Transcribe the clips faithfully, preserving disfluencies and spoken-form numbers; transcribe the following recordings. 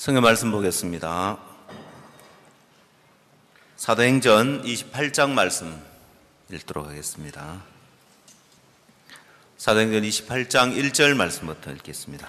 성경 말씀 보겠습니다. 사도행전 이십팔 장 말씀 읽도록 하겠습니다. 사도행전 이십팔 장 일 절 말씀부터 읽겠습니다.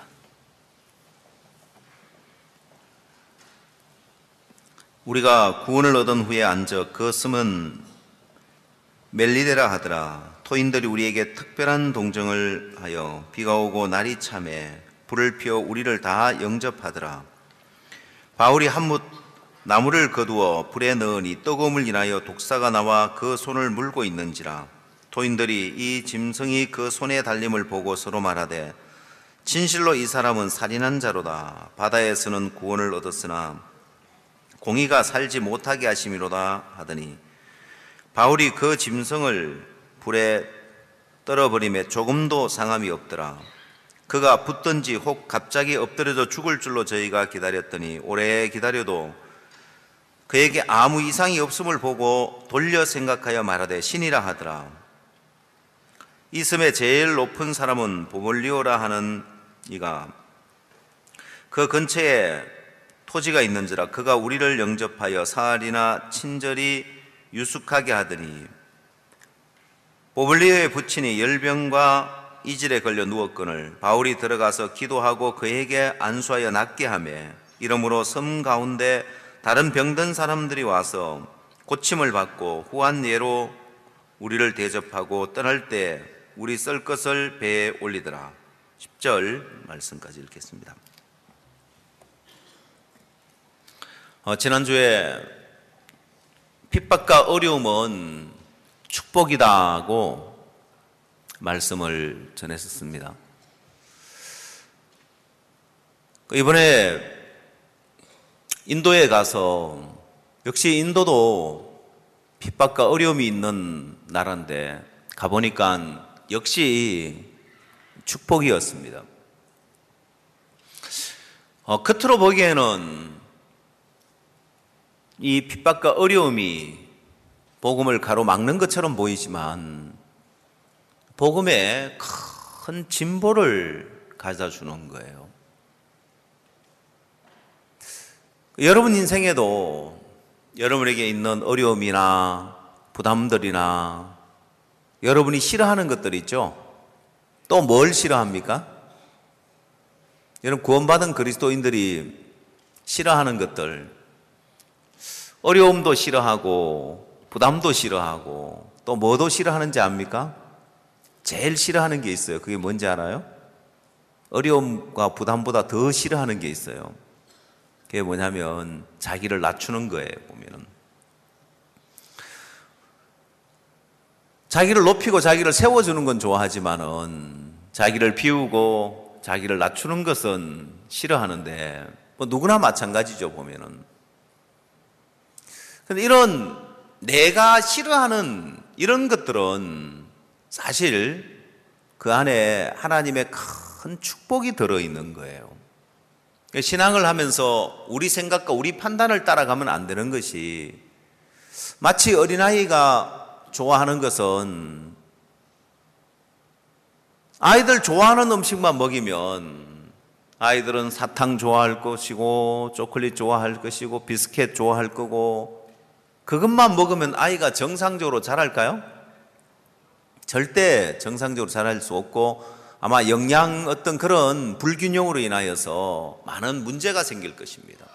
우리가 구원을 얻은 후에 앉아 그 섬은 멜리데라 하더라. 토인들이 우리에게 특별한 동정을 하여 비가 오고 날이 참에 불을 피워 우리를 다 영접하더라. 바울이 한뭇 나무를 거두어 불에 넣으니 뜨거움을 인하여 독사가 나와 그 손을 물고 있는지라. 토인들이 이 짐승이 그 손에 달림을 보고 서로 말하되 진실로 이 사람은 살인한 자로다. 바다에서는 구원을 얻었으나 공의가 살지 못하게 하심이로다 하더니 바울이 그 짐승을 불에 떨어버림에 조금도 상함이 없더라. 그가 붙든지 혹 갑자기 엎드려져 죽을 줄로 저희가 기다렸더니 오래 기다려도 그에게 아무 이상이 없음을 보고 돌려 생각하여 말하되 신이라 하더라. 이 섬의 제일 높은 사람은 보몰리오라 하는 이가 그 근처에 토지가 있는지라. 그가 우리를 영접하여 사흘이나 친절히 유숙하게 하더니 보몰리오의 부친이 열병과 이질에 걸려 누웠거늘 바울이 들어가서 기도하고 그에게 안수하여 낫게 하며 이러므로 섬 가운데 다른 병든 사람들이 와서 고침을 받고 후한 예로 우리를 대접하고 떠날 때 우리 썰 것을 배에 올리더라. 십 절 말씀까지 읽겠습니다. 어, 지난주에 핍박과 어려움은 축복이다고 말씀을 전했었습니다. 이번에 인도에 가서 역시 인도도 핍박과 어려움이 있는 나라인데 가보니까 역시 축복이었습니다. 어, 겉으로 보기에는 이 핍박과 어려움이 복음을 가로막는 것처럼 보이지만 복음에 큰 진보를 가져주는 거예요. 여러분 인생에도 여러분에게 있는 어려움이나 부담들이나 여러분이 싫어하는 것들 있죠? 또 뭘 싫어합니까? 여러분 구원받은 그리스도인들이 싫어하는 것들, 어려움도 싫어하고 부담도 싫어하고 또 뭐도 싫어하는지 압니까? 제일 싫어하는 게 있어요. 그게 뭔지 알아요? 어려움과 부담보다 더 싫어하는 게 있어요. 그게 뭐냐면 자기를 낮추는 거예요. 보면은 자기를 높이고 자기를 세워주는 건 좋아하지만은 자기를 비우고 자기를 낮추는 것은 싫어하는데 뭐 누구나 마찬가지죠. 보면은 근데 이런 내가 싫어하는 이런 것들은 사실 그 안에 하나님의 큰 축복이 들어있는 거예요. 신앙을 하면서 우리 생각과 우리 판단을 따라가면 안 되는 것이 마치 어린아이가 좋아하는 것은 아이들 좋아하는 음식만 먹이면 아이들은 사탕 좋아할 것이고 초콜릿 좋아할 것이고 비스켓 좋아할 거고 그것만 먹으면 아이가 정상적으로 자랄까요? 절대 정상적으로 자랄 수 없고 아마 영양 어떤 그런 불균형으로 인하여서 많은 문제가 생길 것입니다.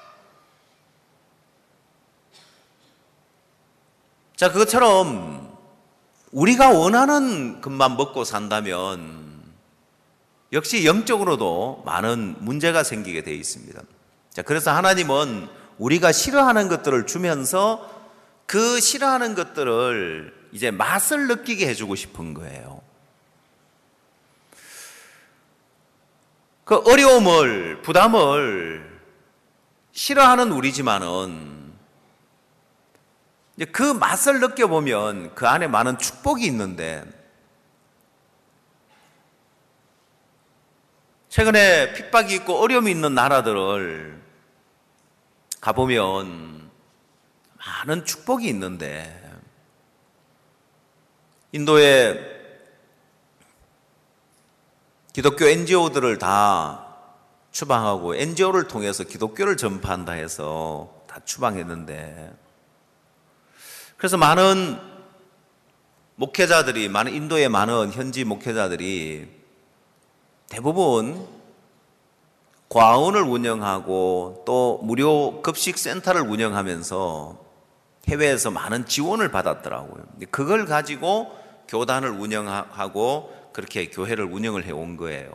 자, 그것처럼 우리가 원하는 것만 먹고 산다면 역시 영적으로도 많은 문제가 생기게 되어 있습니다. 자, 그래서 하나님은 우리가 싫어하는 것들을 주면서 그 싫어하는 것들을 이제 맛을 느끼게 해주고 싶은 거예요. 그 어려움을, 부담을 싫어하는 우리지만은 이제 그 맛을 느껴보면 그 안에 많은 축복이 있는데 최근에 핍박이 있고 어려움이 있는 나라들을 가보면 많은 축복이 있는데 인도의 기독교 엔지오들을 다 추방하고 엔지오를 통해서 기독교를 전파한다 해서 다 추방했는데, 그래서 많은 목회자들이, 많은 인도의 많은 현지 목회자들이 대부분 과원을 운영하고 또 무료 급식 센터를 운영하면서 해외에서 많은 지원을 받았더라고요. 그걸 가지고 교단을 운영하고 그렇게 교회를 운영을 해온 거예요.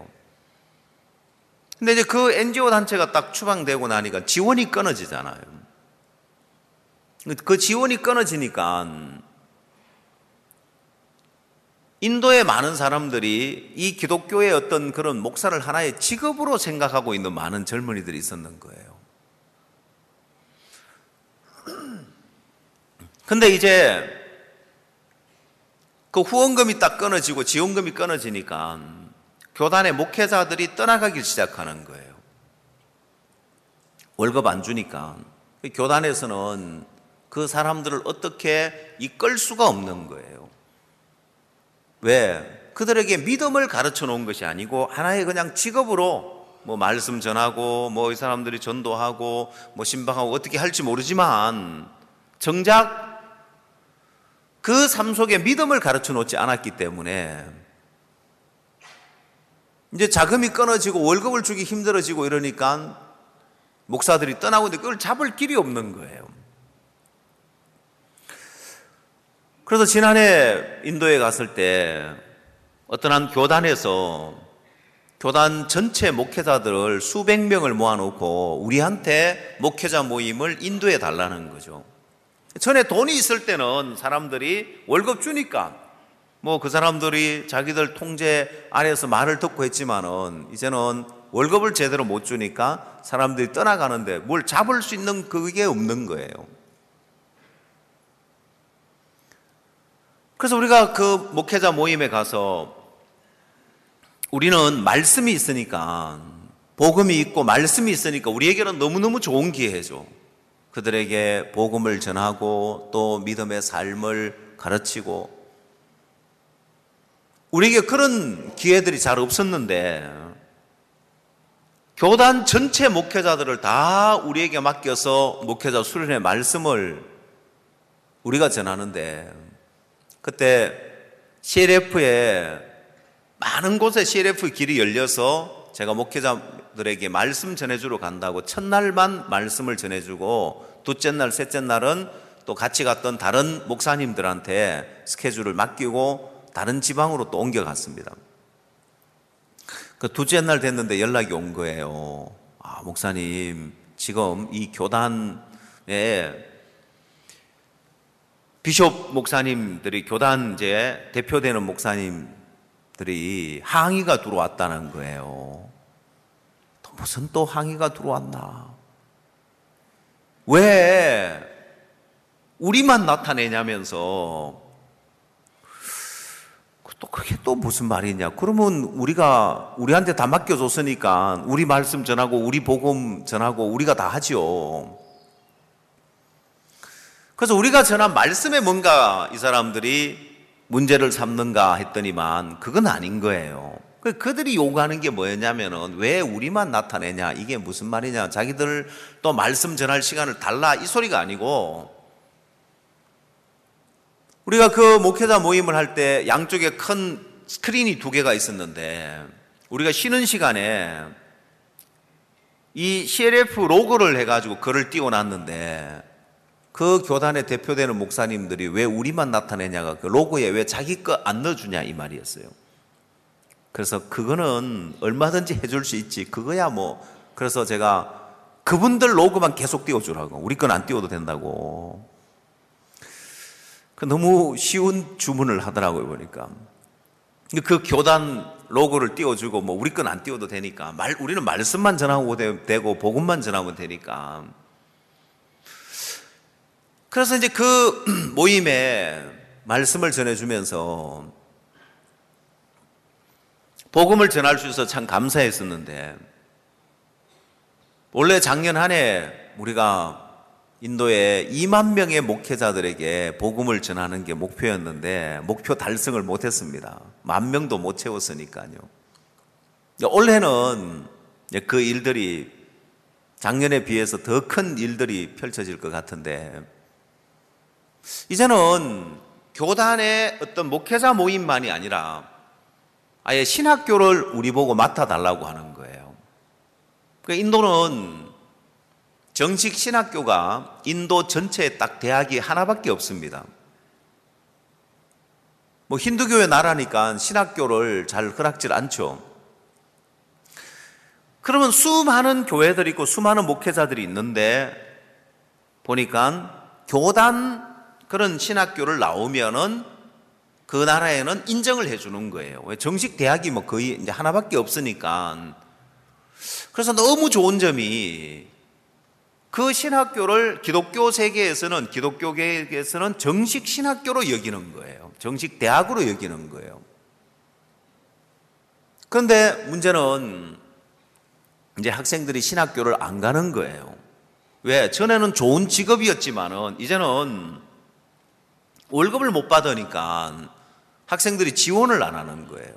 근데 이제 그 엔지오 단체가 딱 추방되고 나니까 지원이 끊어지잖아요. 그 지원이 끊어지니까 인도의 많은 사람들이 이 기독교의 어떤 그런 목사를 하나의 직업으로 생각하고 있는 많은 젊은이들이 있었는 거예요. 근데 이제 그 후원금이 딱 끊어지고 지원금이 끊어지니까 교단의 목회자들이 떠나가기 시작하는 거예요. 월급 안 주니까. 교단에서는 그 사람들을 어떻게 이끌 수가 없는 거예요. 왜? 그들에게 믿음을 가르쳐 놓은 것이 아니고 하나의 그냥 직업으로 뭐 말씀 전하고 뭐 이 사람들이 전도하고 뭐 신방하고 어떻게 할지 모르지만 정작 그 삶 속에 믿음을 가르쳐 놓지 않았기 때문에 이제 자금이 끊어지고 월급을 주기 힘들어지고 이러니까 목사들이 떠나고 있는데 그걸 잡을 길이 없는 거예요. 그래서 지난해 인도에 갔을 때 어떤 한 교단에서 교단 전체 목회자들을 수백 명을 모아놓고 우리한테 목회자 모임을 인도에 달라는 거죠. 전에 돈이 있을 때는 사람들이 월급 주니까 뭐 그 사람들이 자기들 통제 아래에서 말을 듣고 했지만은 이제는 월급을 제대로 못 주니까 사람들이 떠나가는데 뭘 잡을 수 있는 그게 없는 거예요. 그래서 우리가 그 목회자 모임에 가서 우리는 말씀이 있으니까, 복음이 있고 말씀이 있으니까 우리에게는 너무너무 좋은 기회죠. 그들에게 복음을 전하고 또 믿음의 삶을 가르치고, 우리에게 그런 기회들이 잘 없었는데 교단 전체 목회자들을 다 우리에게 맡겨서 목회자 수련회 말씀을 우리가 전하는데, 그때 씨엘에프에 많은 곳에 씨엘에프 길이 열려서 제가 목회자들에게 말씀 전해주러 간다고 첫날만 말씀을 전해주고 둘째 날, 셋째 날은 또 같이 갔던 다른 목사님들한테 스케줄을 맡기고 다른 지방으로 또 옮겨갔습니다. 그 둘째 날 됐는데 연락이 온 거예요. 아, 목사님, 지금 이 교단에 비숍 목사님들이, 교단 이제 대표되는 목사님들이 항의가 들어왔다는 거예요. 또 무슨 또 항의가 들어왔나? 왜 우리만 나타내냐면서, 또 그게 또 무슨 말이냐? 그러면 우리가 우리한테 다 맡겨줬으니까 우리 말씀 전하고 우리 복음 전하고 우리가 다 하죠. 그래서 우리가 전한 말씀에 뭔가 이 사람들이 문제를 삼는가 했더니만 그건 아닌 거예요. 그들이 요구하는 게 뭐였냐면은 왜 우리만 나타내냐, 이게 무슨 말이냐, 자기들 또 말씀 전할 시간을 달라, 이 소리가 아니고, 우리가 그 목회자 모임을 할 때 양쪽에 큰 스크린이 두 개가 있었는데 우리가 쉬는 시간에 이 씨엘에프 로고를 해가지고 글을 띄워놨는데 그 교단에 대표되는 목사님들이 왜 우리만 나타내냐가 그 로고에 왜 자기 거 안 넣어주냐 이 말이었어요. 그래서 그거는 얼마든지 해줄 수 있지, 그거야 뭐. 그래서 제가 그분들 로고만 계속 띄워주라고, 우리 건 안 띄워도 된다고. 너무 쉬운 주문을 하더라고요, 보니까. 그 교단 로고를 띄워주고 뭐 우리 건 안 띄워도 되니까, 말, 우리는 말씀만 전하고 되고 복음만 전하면 되니까. 그래서 이제 그 모임에 말씀을 전해주면서 복음을 전할 수 있어서 참 감사했었는데, 원래 작년 한 해 우리가 인도에 이만 명의 목회자들에게 복음을 전하는 게 목표였는데 목표 달성을 못했습니다. 만 명도 못 채웠으니까요. 올해는 그 일들이 작년에 비해서 더 큰 일들이 펼쳐질 것 같은데, 이제는 교단의 어떤 목회자 모임만이 아니라 아예 신학교를 우리 보고 맡아달라고 하는 거예요. 그러니까 인도는 정식 신학교가 인도 전체에 딱 대학이 하나밖에 없습니다. 뭐 힌두교의 나라니까 신학교를 잘 허락질 않죠. 그러면 수많은 교회들이 있고 수많은 목회자들이 있는데 보니까 교단 그런 신학교를 나오면은 그 나라에는 인정을 해주는 거예요. 왜? 정식 대학이 뭐 거의 이제 하나밖에 없으니까. 그래서 너무 좋은 점이 그 신학교를 기독교 세계에서는, 기독교계에서는 정식 신학교로 여기는 거예요. 정식 대학으로 여기는 거예요. 그런데 문제는 이제 학생들이 신학교를 안 가는 거예요. 왜? 전에는 좋은 직업이었지만은 이제는 월급을 못 받으니까 학생들이 지원을 안 하는 거예요.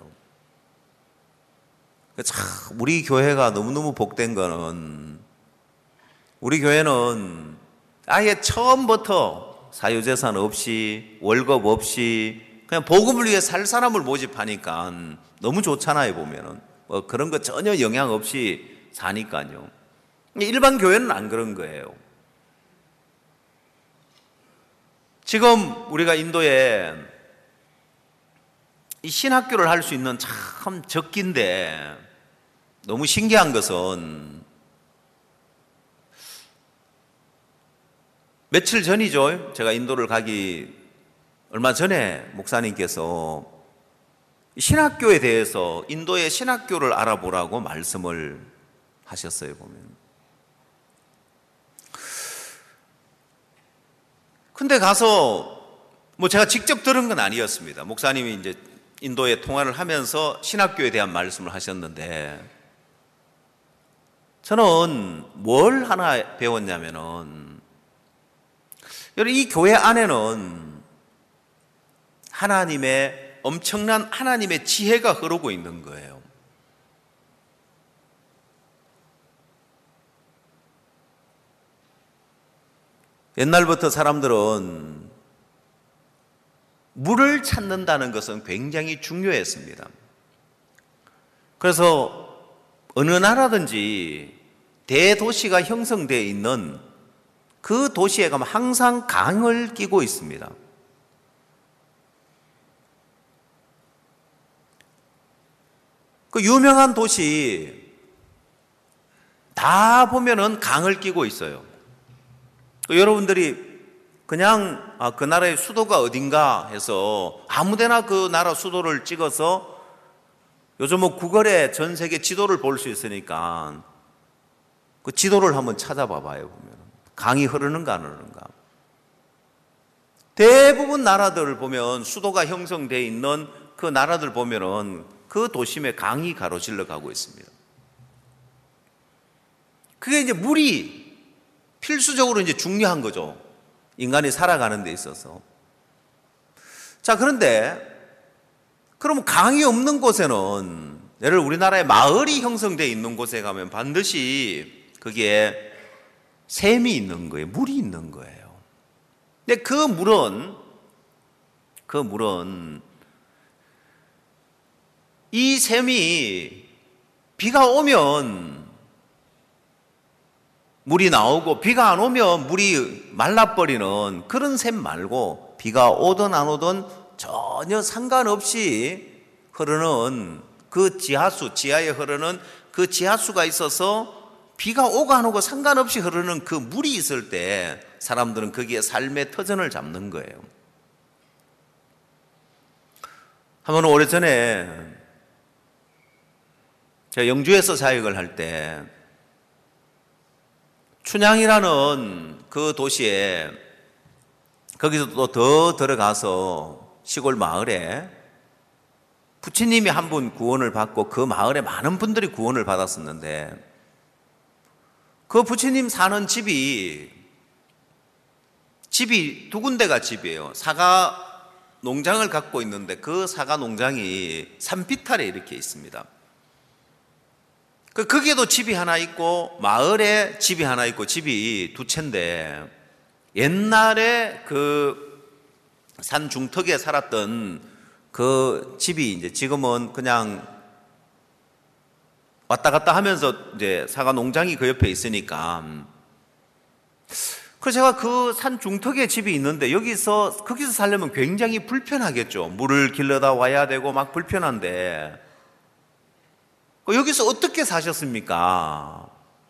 참 우리 교회가 너무너무 복된 거는, 우리 교회는 아예 처음부터 사유재산 없이 월급 없이 그냥 복음을 위해 살 사람을 모집하니까 너무 좋잖아요. 보면은 뭐 그런 거 전혀 영향 없이 사니까요. 일반 교회는 안 그런 거예요. 지금 우리가 인도에 이 신학교를 할 수 있는 참 적기인데, 너무 신기한 것은 며칠 전이죠. 제가 인도를 가기 얼마 전에 목사님께서 신학교에 대해서 인도의 신학교를 알아보라고 말씀을 하셨어요. 보면. 근데 가서 뭐 제가 직접 들은 건 아니었습니다. 목사님이 이제 인도에 통화를 하면서 신학교에 대한 말씀을 하셨는데, 저는 뭘 하나 배웠냐면은, 여러분 이 교회 안에는 하나님의 엄청난 하나님의 지혜가 흐르고 있는 거예요. 옛날부터 사람들은 물을 찾는다는 것은 굉장히 중요했습니다. 그래서 어느 나라든지 대도시가 형성되어 있는 그 도시에 가면 항상 강을 끼고 있습니다. 그 유명한 도시 다 보면은 강을 끼고 있어요. 여러분들이 그냥 아, 그 나라의 수도가 어딘가 해서 아무데나 그 나라 수도를 찍어서, 요즘 뭐 구글에 전 세계 지도를 볼 수 있으니까 그 지도를 한번 찾아봐 봐요. 보면 강이 흐르는가 안 흐르는가. 대부분 나라들을 보면 수도가 형성되어 있는 그 나라들 보면은 그 도심에 강이 가로질러 가고 있습니다. 그게 이제 물이 필수적으로 이제 중요한 거죠. 인간이 살아가는 데 있어서. 자, 그런데 그럼 강이 없는 곳에는, 예를 들어 우리나라에 마을이 형성되어 있는 곳에 가면 반드시 거기에 샘이 있는 거예요. 물이 있는 거예요. 근데 그 물은, 그 물은 이 샘이 비가 오면 물이 나오고, 비가 안 오면 물이 말라버리는 그런 샘 말고, 비가 오든 안 오든 전혀 상관없이 흐르는 그 지하수, 지하에 흐르는 그 지하수가 있어서 비가 오고 안 오고 상관없이 흐르는 그 물이 있을 때 사람들은 거기에 삶의 터전을 잡는 거예요. 한번 오래전에 제가 영주에서 사역을 할 때 춘향이라는 그 도시에, 거기서 또 더 들어가서 시골 마을에 부처님이 한 분 구원을 받고 그 마을에 많은 분들이 구원을 받았었는데, 그 부처님 사는 집이 집이 두 군데가 집이에요. 사과 농장을 갖고 있는데 그 사과 농장이 산비탈에 이렇게 있습니다. 그 거기에도 집이 하나 있고 마을에 집이 하나 있고 집이 두 채인데 옛날에 그 산 중턱에 살았던 그 집이 이제 지금은 그냥 왔다 갔다 하면서 이제 사과 농장이 그 옆에 있으니까 그래서 제가 그 산 중턱에 집이 있는데 여기서 거기서 살려면 굉장히 불편하겠죠. 물을 길러다 와야 되고 막 불편한데 여기서 어떻게 사셨습니까?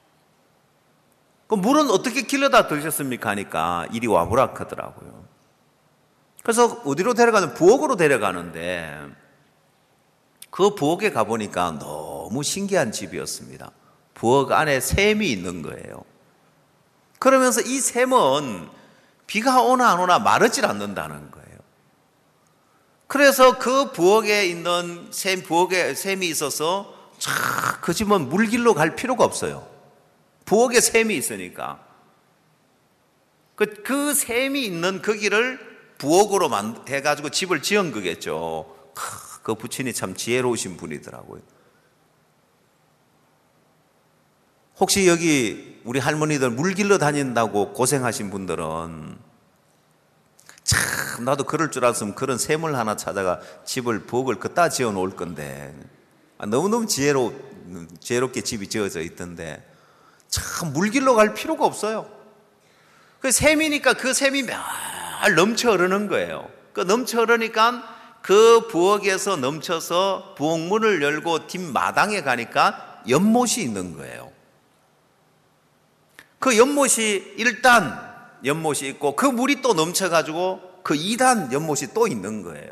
그 물은 어떻게 길러다 드셨습니까? 하니까 이리 와보라 하더라고요. 그래서 어디로 데려가는 부엌으로 데려가는데 그 부엌에 가보니까 너무 신기한 집이었습니다. 부엌 안에 샘이 있는 거예요. 그러면서 이 샘은 비가 오나 안 오나 마르질 않는다는 거예요. 그래서 그 부엌에 있는 샘, 부엌에 샘이 있어서 참, 그 집은 물길로 갈 필요가 없어요. 부엌에 샘이 있으니까. 그, 그 샘이 있는 거기를 부엌으로 해가지고 집을 지은 거겠죠. 그 부친이 참 지혜로우신 분이더라고요. 혹시 여기 우리 할머니들 물 길러 다닌다고 고생하신 분들은 참 나도 그럴 줄 알았으면 그런 샘을 하나 찾아가 집을 부엌을 그따 지어 놓을 건데 너무너무 지혜로, 지혜롭게 집이 지어져 있던데 참 물 길러 갈 필요가 없어요. 그 샘이니까 그 샘이 몇 넘쳐 흐르는 거예요. 그 넘쳐 흐르니까 그 부엌에서 넘쳐서 부엌 문을 열고 뒷마당에 가니까 연못이 있는 거예요. 그 연못이 일 단 연못이 있고 그 물이 또 넘쳐가지고 그 이 단 연못이 또 있는 거예요.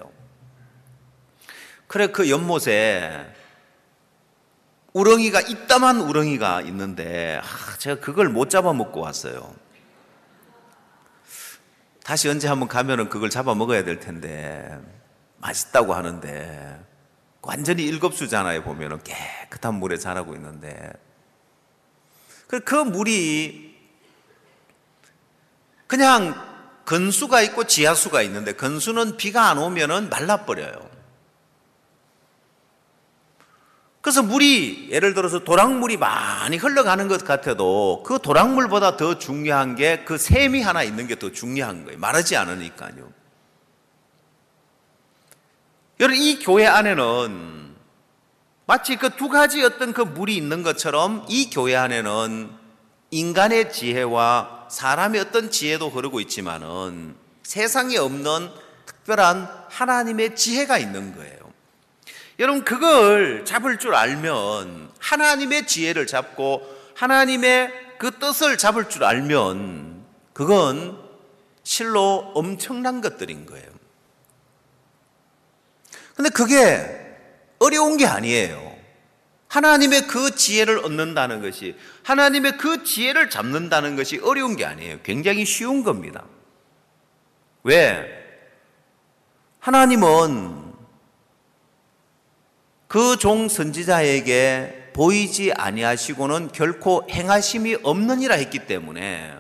그래 그 연못에 우렁이가 이따만 우렁이가 있는데 아, 제가 그걸 못 잡아먹고 왔어요. 다시 언제 한번 가면은 그걸 잡아 먹어야 될 텐데 맛있다고 하는데 완전히 일급수잖아요. 보면은 깨끗한 물에 자라고 있는데 그, 그 물이 그냥 건수가 있고 지하수가 있는데 건수는 비가 안 오면은 말라버려요. 그래서 물이 예를 들어서 도랑물이 많이 흘러가는 것 같아도 그 도랑물보다 더 중요한 게 그 샘이 하나 있는 게 더 중요한 거예요. 마르지 않으니까요. 여러분 이 교회 안에는 마치 그 두 가지 어떤 그 물이 있는 것처럼 이 교회 안에는 인간의 지혜와 사람의 어떤 지혜도 흐르고 있지만은 세상에 없는 특별한 하나님의 지혜가 있는 거예요. 여러분 그걸 잡을 줄 알면 하나님의 지혜를 잡고 하나님의 그 뜻을 잡을 줄 알면 그건 실로 엄청난 것들인 거예요. 근데 그게 어려운 게 아니에요. 하나님의 그 지혜를 얻는다는 것이 하나님의 그 지혜를 잡는다는 것이 어려운 게 아니에요. 굉장히 쉬운 겁니다. 왜? 하나님은 그 종 선지자에게 보이지 아니하시고는 결코 행하심이 없느니라 했기 때문에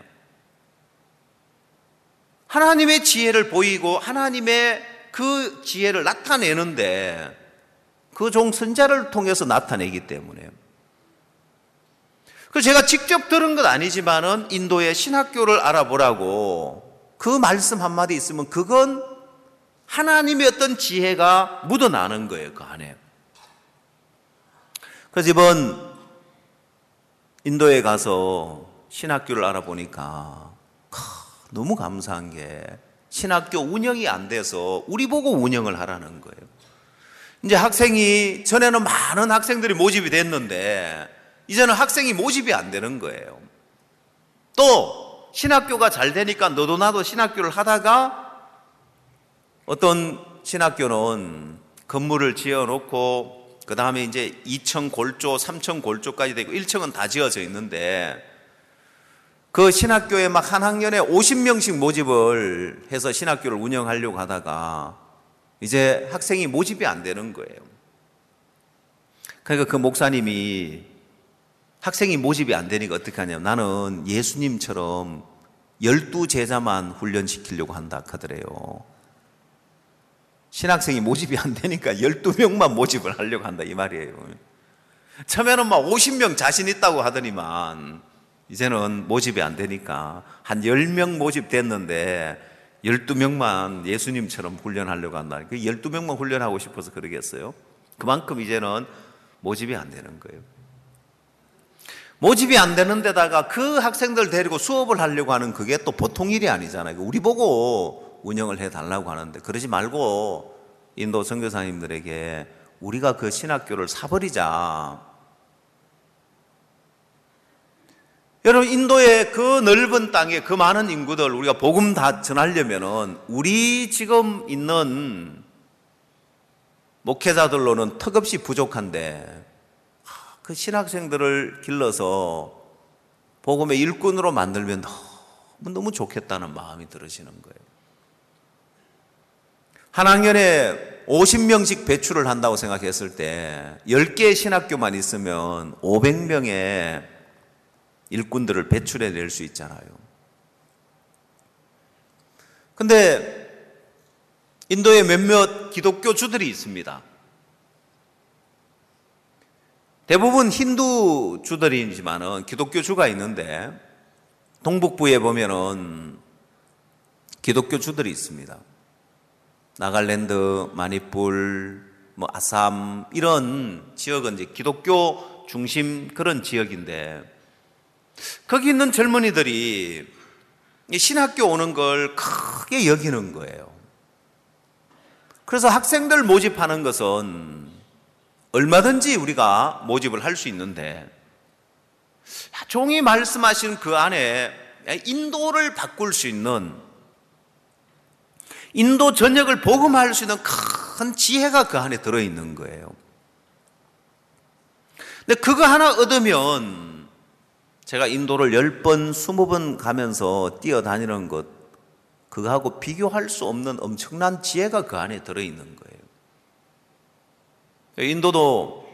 하나님의 지혜를 보이고 하나님의 그 지혜를 나타내는데 그 종 선지자를 통해서 나타내기 때문에 그래서 제가 직접 들은 것 아니지만은 인도의 신학교를 알아보라고 그 말씀 한마디 있으면 그건 하나님의 어떤 지혜가 묻어나는 거예요. 그 안에. 그래서 이번 인도에 가서 신학교를 알아보니까 너무 감사한 게 신학교 운영이 안 돼서 우리 보고 운영을 하라는 거예요. 이제 학생이 전에는 많은 학생들이 모집이 됐는데 이제는 학생이 모집이 안 되는 거예요. 또 신학교가 잘 되니까 너도 나도 신학교를 하다가 어떤 신학교는 건물을 지어놓고 그 다음에 이제 이 층 골조, 삼 층 골조까지 되고 일 층은 다 지어져 있는데 그 신학교에 막 한 학년에 오십 명씩 모집을 해서 신학교를 운영하려고 하다가 이제 학생이 모집이 안 되는 거예요. 그러니까 그 목사님이 학생이 모집이 안 되니까 어떻게 하냐면 나는 예수님처럼 열두 제자만 훈련시키려고 한다 하더래요. 신학생이 모집이 안 되니까 열두 명만 모집을 하려고 한다 이 말이에요. 처음에는 막 오십 명 자신 있다고 하더니만 이제는 모집이 안 되니까 한 열 명 모집됐는데 열두 명만 예수님처럼 훈련하려고 한다. 그 열두 명만 훈련하고 싶어서 그러겠어요? 그만큼 이제는 모집이 안 되는 거예요. 모집이 안 되는 데다가 그 학생들 데리고 수업을 하려고 하는 그게 또 보통 일이 아니잖아요. 우리 보고 운영을 해달라고 하는데 그러지 말고 인도 선교사님들에게 우리가 그 신학교를 사버리자. 여러분, 인도의 그 넓은 땅에 그 많은 인구들 우리가 복음 다 전하려면은 우리 지금 있는 목회자들로는 턱없이 부족한데 그 신학생들을 길러서 복음의 일꾼으로 만들면 너무 너무 좋겠다는 마음이 들으시는 거예요. 한 학년에 오십 명씩 배출을 한다고 생각했을 때 열 개의 신학교만 있으면 오백 명의 일꾼들을 배출해 낼 수 있잖아요. 근데 인도에 몇몇 기독교주들이 있습니다. 대부분 힌두주들이지만은 기독교주가 있는데 동북부에 보면은 기독교주들이 있습니다. 나갈랜드, 마니뿔, 뭐 아삼 이런 지역은 이제 기독교 중심 그런 지역인데 거기 있는 젊은이들이 신학교 오는 걸 크게 여기는 거예요. 그래서 학생들 모집하는 것은 얼마든지 우리가 모집을 할 수 있는데 종이 말씀하신 그 안에 인도를 바꿀 수 있는 인도 전역을 복음화할 수 있는 큰 지혜가 그 안에 들어있는 거예요. 근데 그거 하나 얻으면 제가 인도를 열 번, 스무 번 가면서 뛰어다니는 것 그거하고 비교할 수 없는 엄청난 지혜가 그 안에 들어있는 거예요. 인도도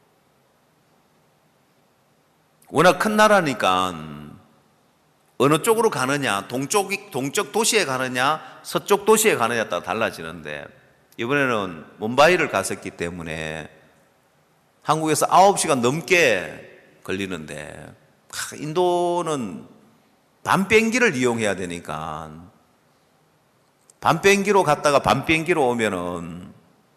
워낙 큰 나라니까 어느 쪽으로 가느냐, 동쪽, 동쪽 도시에 가느냐, 서쪽 도시에 가느냐에 따라 달라지는데 이번에는 뭄바이를 갔었기 때문에 한국에서 아홉 시간 넘게 걸리는데 인도는 밤 비행기를 이용해야 되니까 밤 비행기로 갔다가 밤 비행기로 오면은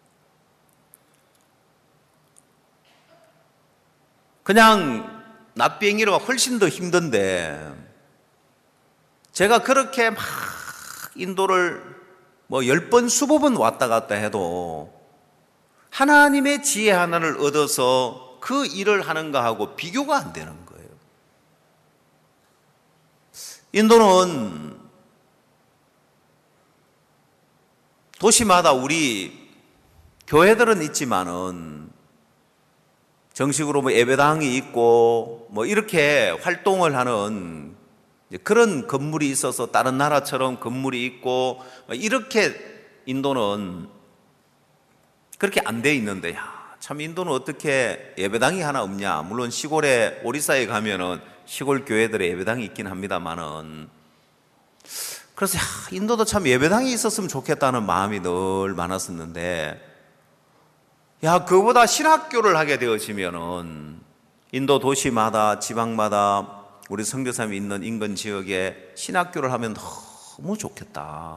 그냥 낮 비행기로 훨씬 더 힘든데 제가 그렇게 막 인도를 뭐 열 번, 스무 번 왔다 갔다 해도 하나님의 지혜 하나를 얻어서 그 일을 하는가 하고 비교가 안 되는 거예요. 인도는 도시마다 우리 교회들은 있지만은 정식으로 뭐 예배당이 있고 뭐 이렇게 활동을 하는 그런 건물이 있어서 다른 나라처럼 건물이 있고 이렇게 인도는 그렇게 안 돼 있는데 야, 참 인도는 어떻게 예배당이 하나 없냐. 물론 시골에 오리사에 가면은 시골 교회들의 예배당이 있긴 합니다만은 그래서 야, 인도도 참 예배당이 있었으면 좋겠다는 마음이 늘 많았었는데 야, 그거보다 신학교를 하게 되어지면은 인도 도시마다 지방마다 우리 선교사님이 있는 인근 지역에 신학교를 하면 너무 좋겠다.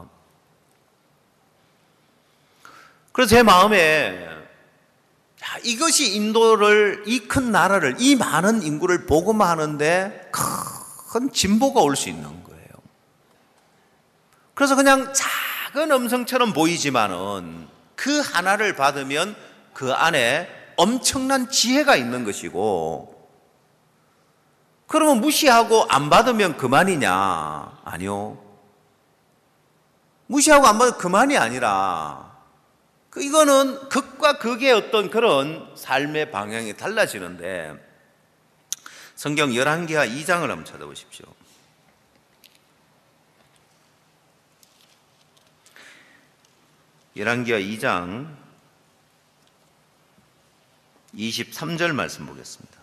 그래서 제 마음에 야, 이것이 인도를 이 큰 나라를 이 많은 인구를 복음화하는데 큰 진보가 올 수 있는 거예요. 그래서 그냥 작은 음성처럼 보이지만은 그 하나를 받으면 그 안에 엄청난 지혜가 있는 것이고 그러면 무시하고 안 받으면 그만이냐? 아니요. 무시하고 안 받으면 그만이 아니라 이거는 극과 극의 어떤 그런 삶의 방향이 달라지는데 성경 열왕기하 이 장을 한번 찾아보십시오. 열왕기하 이 장 이십삼 절 말씀 보겠습니다.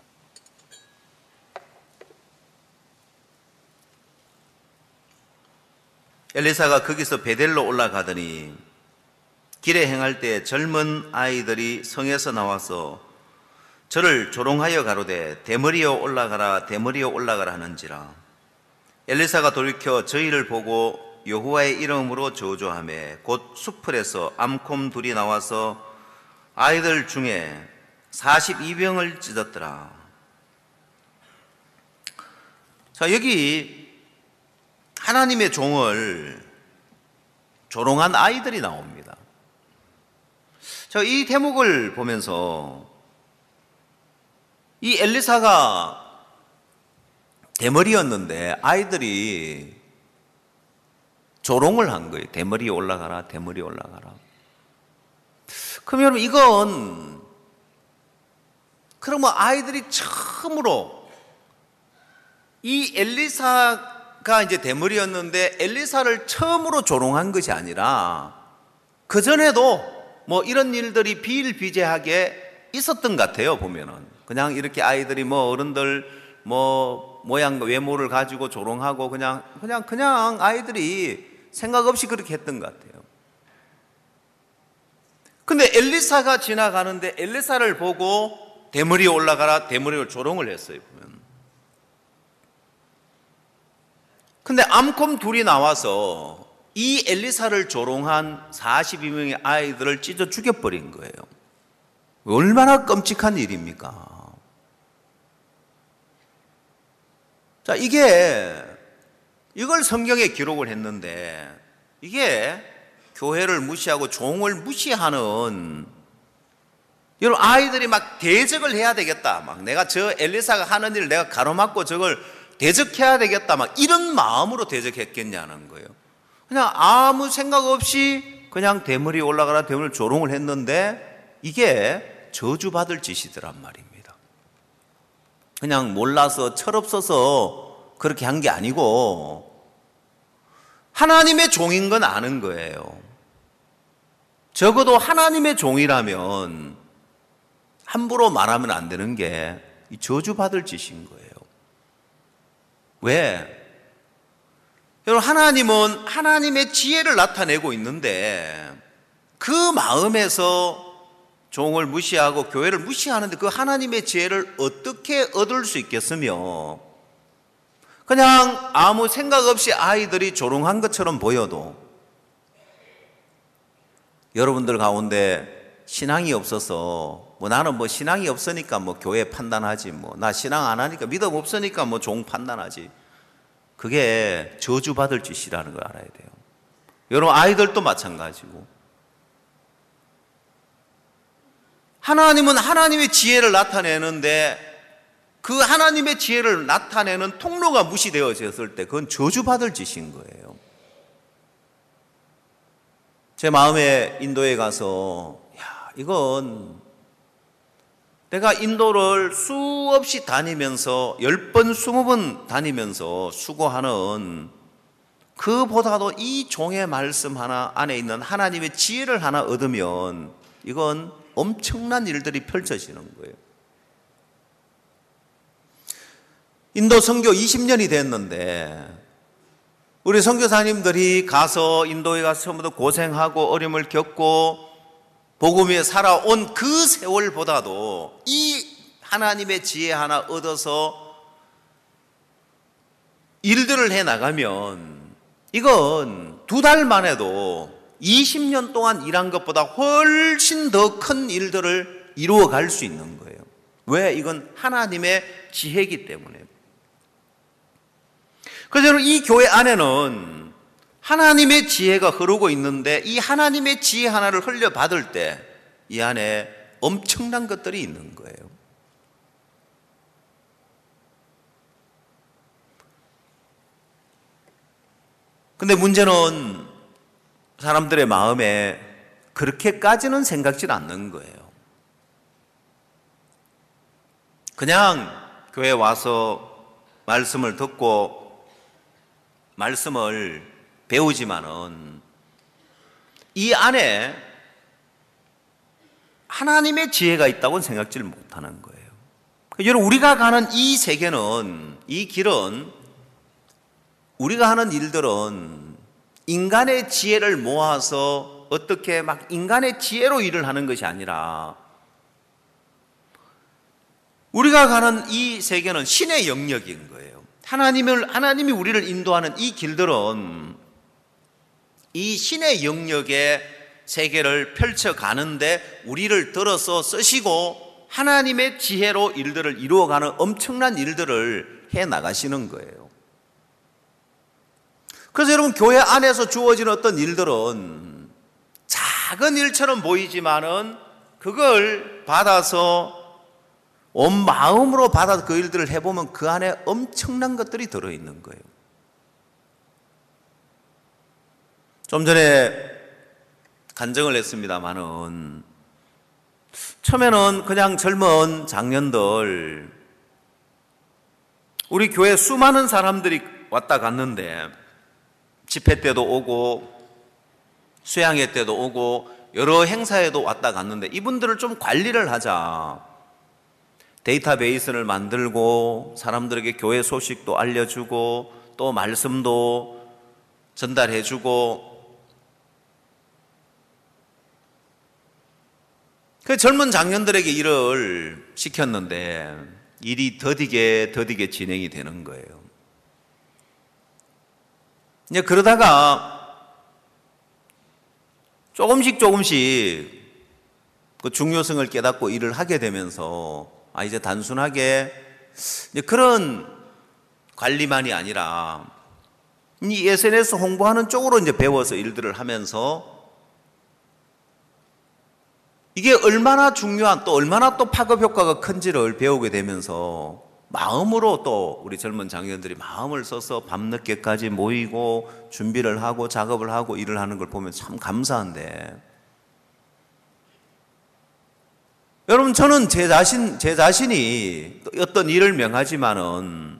엘리사가 거기서 베델로 올라가더니 길에 행할 때 젊은 아이들이 성에서 나와서 저를 조롱하여 가로되 대머리여 올라가라 대머리여 올라가라 하는지라. 엘리사가 돌이켜 저희를 보고 여호와의 이름으로 저주하매 곧 수풀에서 암콤 둘이 나와서 아이들 중에 사십이 병을 찢었더라. 자, 여기 하나님의 종을 조롱한 아이들이 나옵니다. 자, 이 대목을 보면서 이 엘리사가 대머리였는데 아이들이 조롱을 한 거예요. 대머리 올라가라, 대머리 올라가라. 그럼 여러분, 이건 그러면 아이들이 처음으로 이 엘리사가 이제 대머리였는데 엘리사를 처음으로 조롱한 것이 아니라 그 전에도 뭐 이런 일들이 비일비재하게 있었던 것 같아요. 보면은 그냥 이렇게 아이들이 뭐 어른들 뭐 모양 외모를 가지고 조롱하고 그냥 그냥 그냥 아이들이 생각 없이 그렇게 했던 것 같아요. 근데 엘리사가 지나가는데 엘리사를 보고 대머리에 올라가라 대머리를 조롱을 했어요. 보면. 근데 암콤 둘이 나와서 이 엘리사를 조롱한 사십이 명의 아이들을 찢어 죽여버린 거예요. 얼마나 끔찍한 일입니까? 자, 이게 이걸 성경에 기록을 했는데 이게 교회를 무시하고 종을 무시하는, 여러분 아이들이 막 대적을 해야 되겠다, 막 내가 저 엘리사가 하는 일을 내가 가로막고 저걸 대적해야 되겠다, 막 이런 마음으로 대적했겠냐는 거예요. 그냥 아무 생각 없이 그냥 대머리 올라가라 대머리 조롱을 했는데 이게 저주받을 짓이더란 말입니다. 그냥 몰라서 철없어서 그렇게 한 게 아니고 하나님의 종인 건 아는 거예요. 적어도 하나님의 종이라면 함부로 말하면 안 되는 게 저주받을 짓인 거예요. 왜? 여러분, 하나님은 하나님의 지혜를 나타내고 있는데 그 마음에서 종을 무시하고 교회를 무시하는데 그 하나님의 지혜를 어떻게 얻을 수 있겠으며, 그냥 아무 생각 없이 아이들이 조롱한 것처럼 보여도 여러분들 가운데 신앙이 없어서 뭐 나는 뭐 신앙이 없으니까 뭐 교회 판단하지, 뭐 나 신앙 안 하니까 믿음 없으니까 뭐 종 판단하지, 그게 저주받을 짓이라는 걸 알아야 돼요. 여러분 아이들도 마찬가지고 하나님은 하나님의 지혜를 나타내는데 그 하나님의 지혜를 나타내는 통로가 무시되어졌을 때 그건 저주받을 짓인 거예요. 제 마음에 인도에 가서 야, 이건 내가 인도를 수없이 다니면서 열 번, 스무 번 다니면서 수고하는 그보다도 이 종의 말씀 하나 안에 있는 하나님의 지혜를 하나 얻으면 이건 엄청난 일들이 펼쳐지는 거예요. 인도 선교 이십 년이 됐는데 우리 선교사님들이 가서 인도에 가서 처음부터 고생하고 어려움을 겪고 복음 위에 살아온 그 세월보다도 이 하나님의 지혜 하나 얻어서 일들을 해나가면 이건 두 달만 해도 이십 년 동안 일한 것보다 훨씬 더 큰 일들을 이루어 갈 수 있는 거예요. 왜? 이건 하나님의 지혜이기 때문에. 그래서 여러분 이 교회 안에는 하나님의 지혜가 흐르고 있는데 이 하나님의 지혜 하나를 흘려받을 때 이 안에 엄청난 것들이 있는 거예요. 근데 문제는 사람들의 마음에 그렇게까지는 생각지 않는 거예요. 그냥 교회 와서 말씀을 듣고 말씀을 배우지만은 이 안에 하나님의 지혜가 있다고는 생각지를 못하는 거예요. 여러분 우리가 가는 이 세계는, 이 길은, 우리가 하는 일들은 인간의 지혜를 모아서 어떻게 막 인간의 지혜로 일을 하는 것이 아니라 우리가 가는 이 세계는 신의 영역인 거예요. 하나님을, 하나님이 우리를 인도하는 이 길들은 이 신의 영역의 세계를 펼쳐가는데 우리를 들어서 쓰시고 하나님의 지혜로 일들을 이루어가는 엄청난 일들을 해 나가시는 거예요. 그래서 여러분, 교회 안에서 주어지는 어떤 일들은 작은 일처럼 보이지만은 그걸 받아서 온 마음으로 받아서 그 일들을 해보면 그 안에 엄청난 것들이 들어있는 거예요. 좀 전에 간증을 했습니다마는 처음에는 그냥 젊은 장년들, 우리 교회 수많은 사람들이 왔다 갔는데 집회 때도 오고 수양회 때도 오고 여러 행사에도 왔다 갔는데 이분들을 좀 관리를 하자, 데이터베이스를 만들고 사람들에게 교회 소식도 알려주고 또 말씀도 전달해주고, 그 젊은 장년들에게 일을 시켰는데 일이 더디게 더디게 진행이 되는 거예요. 이제 그러다가 조금씩 조금씩 그 중요성을 깨닫고 일을 하게 되면서 아, 이제 단순하게 이제 그런 관리만이 아니라 이 에스엔에스 홍보하는 쪽으로 이제 배워서 일들을 하면서 이게 얼마나 중요한, 또 얼마나 또 파급 효과가 큰지를 배우게 되면서 마음으로 또 우리 젊은 장년들이 마음을 써서 밤늦게까지 모이고 준비를 하고 작업을 하고 일을 하는 걸 보면 참 감사한데, 여러분, 저는 제 자신, 제 자신이 어떤 일을 명하지만은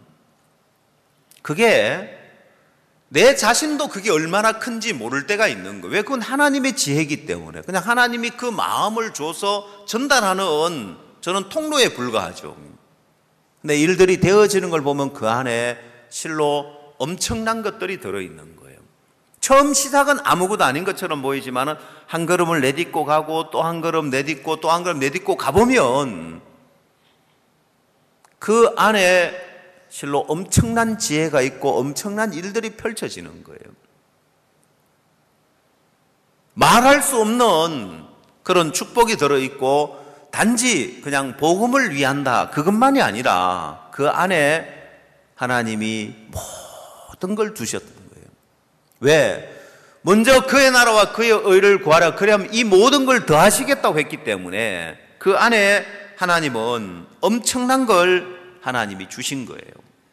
그게 내 자신도 그게 얼마나 큰지 모를 때가 있는 거예요. 왜? 그건 하나님의 지혜이기 때문에. 그냥 하나님이 그 마음을 줘서 전달하는 저는 통로에 불과하죠. 근데 일들이 되어지는 걸 보면 그 안에 실로 엄청난 것들이 들어있는 거예요. 처음 시작은 아무것도 아닌 것처럼 보이지만 한 걸음을 내딛고 가고 또 한 걸음 내딛고 또 한 걸음 내딛고 가보면 그 안에 실로 엄청난 지혜가 있고 엄청난 일들이 펼쳐지는 거예요. 말할 수 없는 그런 축복이 들어있고 단지 그냥 복음을 위한다, 그것만이 아니라 그 안에 하나님이 모든 걸 두셨던 거예요. 왜? 먼저 그의 나라와 그의 의를 구하라, 그러면 이 모든 걸 더하시겠다고 했기 때문에 그 안에 하나님은 엄청난 걸 하나님이 주신 거예요.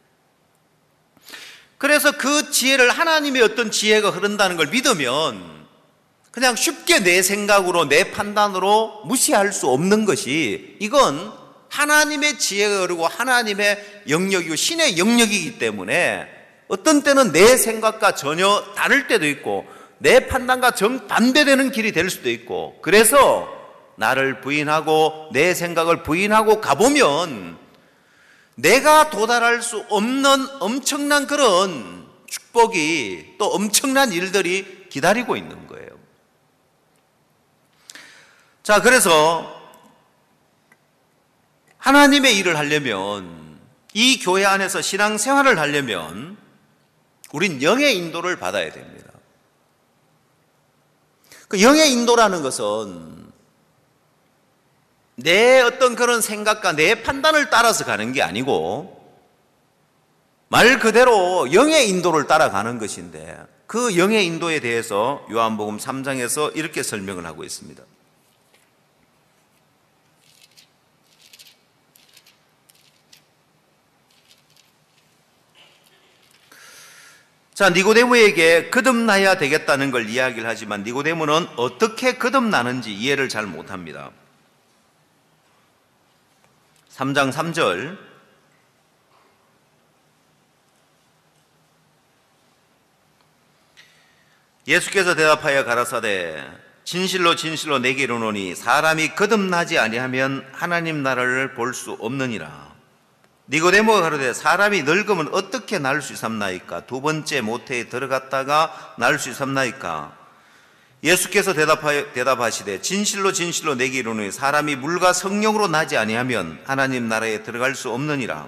그래서 그 지혜를, 하나님의 어떤 지혜가 흐른다는 걸 믿으면 그냥 쉽게 내 생각으로 내 판단으로 무시할 수 없는 것이, 이건 하나님의 지혜가 흐르고 하나님의 영역이고 신의 영역이기 때문에 어떤 때는 내 생각과 전혀 다를 때도 있고 내 판단과 정반대되는 길이 될 수도 있고, 그래서 나를 부인하고 내 생각을 부인하고 가보면 내가 도달할 수 없는 엄청난 그런 축복이, 또 엄청난 일들이 기다리고 있는 거예요. 자, 그래서 하나님의 일을 하려면, 이 교회 안에서 신앙생활을 하려면 우린 영의 인도를 받아야 됩니다. 그 영의 인도라는 것은 내 어떤 그런 생각과 내 판단을 따라서 가는 게 아니고 말 그대로 영의 인도를 따라가는 것인데, 그 영의 인도에 대해서 요한복음 삼 장에서 이렇게 설명을 하고 있습니다. 자, 니고데모에게 거듭나야 되겠다는 걸 이야기를 하지만 니고데모는 어떻게 거듭나는지 이해를 잘 못합니다. 삼 장 삼 절, 예수께서 대답하여 가라사대 진실로 진실로 내게 이르노니 사람이 거듭나지 아니하면 하나님 나라를 볼 수 없느니라. 니고데모가 가로되 사람이 늙으면 어떻게 날 수 있삼나이까? 두 번째 모태에 들어갔다가 날 수 있삼나이까? 예수께서 대답하여, 대답하시되 진실로 진실로 내게 이르노니 사람이 물과 성령으로 나지 아니하면 하나님 나라에 들어갈 수 없느니라.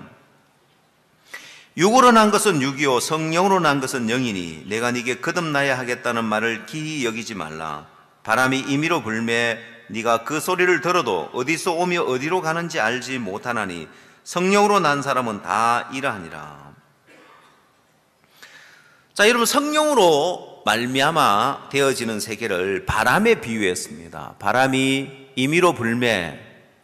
육으로 난 것은 육이요 성령으로 난 것은 영이니 내가 네게 거듭나야 하겠다는 말을 기히 여기지 말라. 바람이 임의로 불매 네가 그 소리를 들어도 어디서 오며 어디로 가는지 알지 못하나니 성령으로 난 사람은 다 이러하니라. 자, 여러분, 성령으로 말미암아 되어지는 세계를 바람에 비유했습니다. 바람이 임의로 불매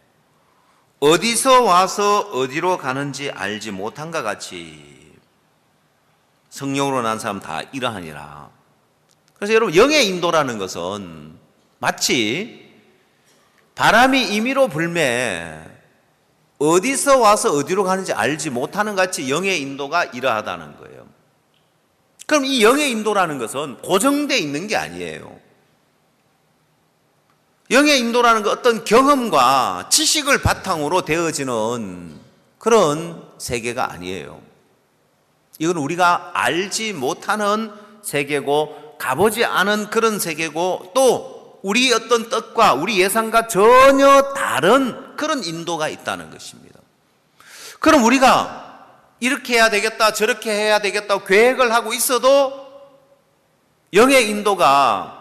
어디서 와서 어디로 가는지 알지 못한과 같이 성령으로 난 사람 다 이러하니라. 그래서 여러분, 영의 인도라는 것은 마치 바람이 임의로 불매 어디서 와서 어디로 가는지 알지 못하는 같이 영의 인도가 이러하다는 거예요. 그럼 이 영의 인도라는 것은 고정되어 있는 게 아니에요. 영의 인도라는 것 어떤 경험과 지식을 바탕으로 되어지는 그런 세계가 아니에요. 이건 우리가 알지 못하는 세계고 가보지 않은 그런 세계고 또 우리 어떤 뜻과 우리 예상과 전혀 다른 그런 인도가 있다는 것입니다. 그럼 우리가 이렇게 해야 되겠다 저렇게 해야 되겠다 계획을 하고 있어도 영의 인도가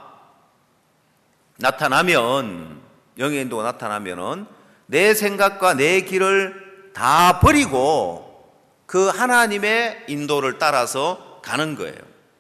나타나면 영의 인도가 나타나면은 내 생각과 내 길을 다 버리고 그 하나님의 인도를 따라서 가는 거예요.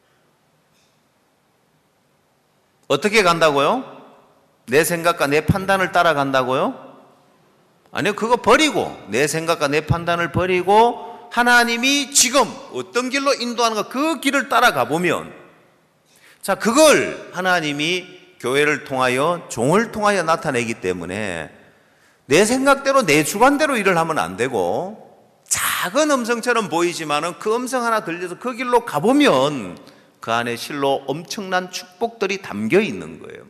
어떻게 간다고요? 내 생각과 내 판단을 따라간다고요? 아니요, 그거 버리고 내 생각과 내 판단을 버리고 하나님이 지금 어떤 길로 인도하는가 그 길을 따라가 보면 자, 그걸 하나님이 교회를 통하여 종을 통하여 나타내기 때문에 내 생각대로 내 주관대로 일을 하면 안 되고 작은 음성처럼 보이지만은 그 음성 하나 들려서 그 길로 가보면 그 안에 실로 엄청난 축복들이 담겨 있는 거예요.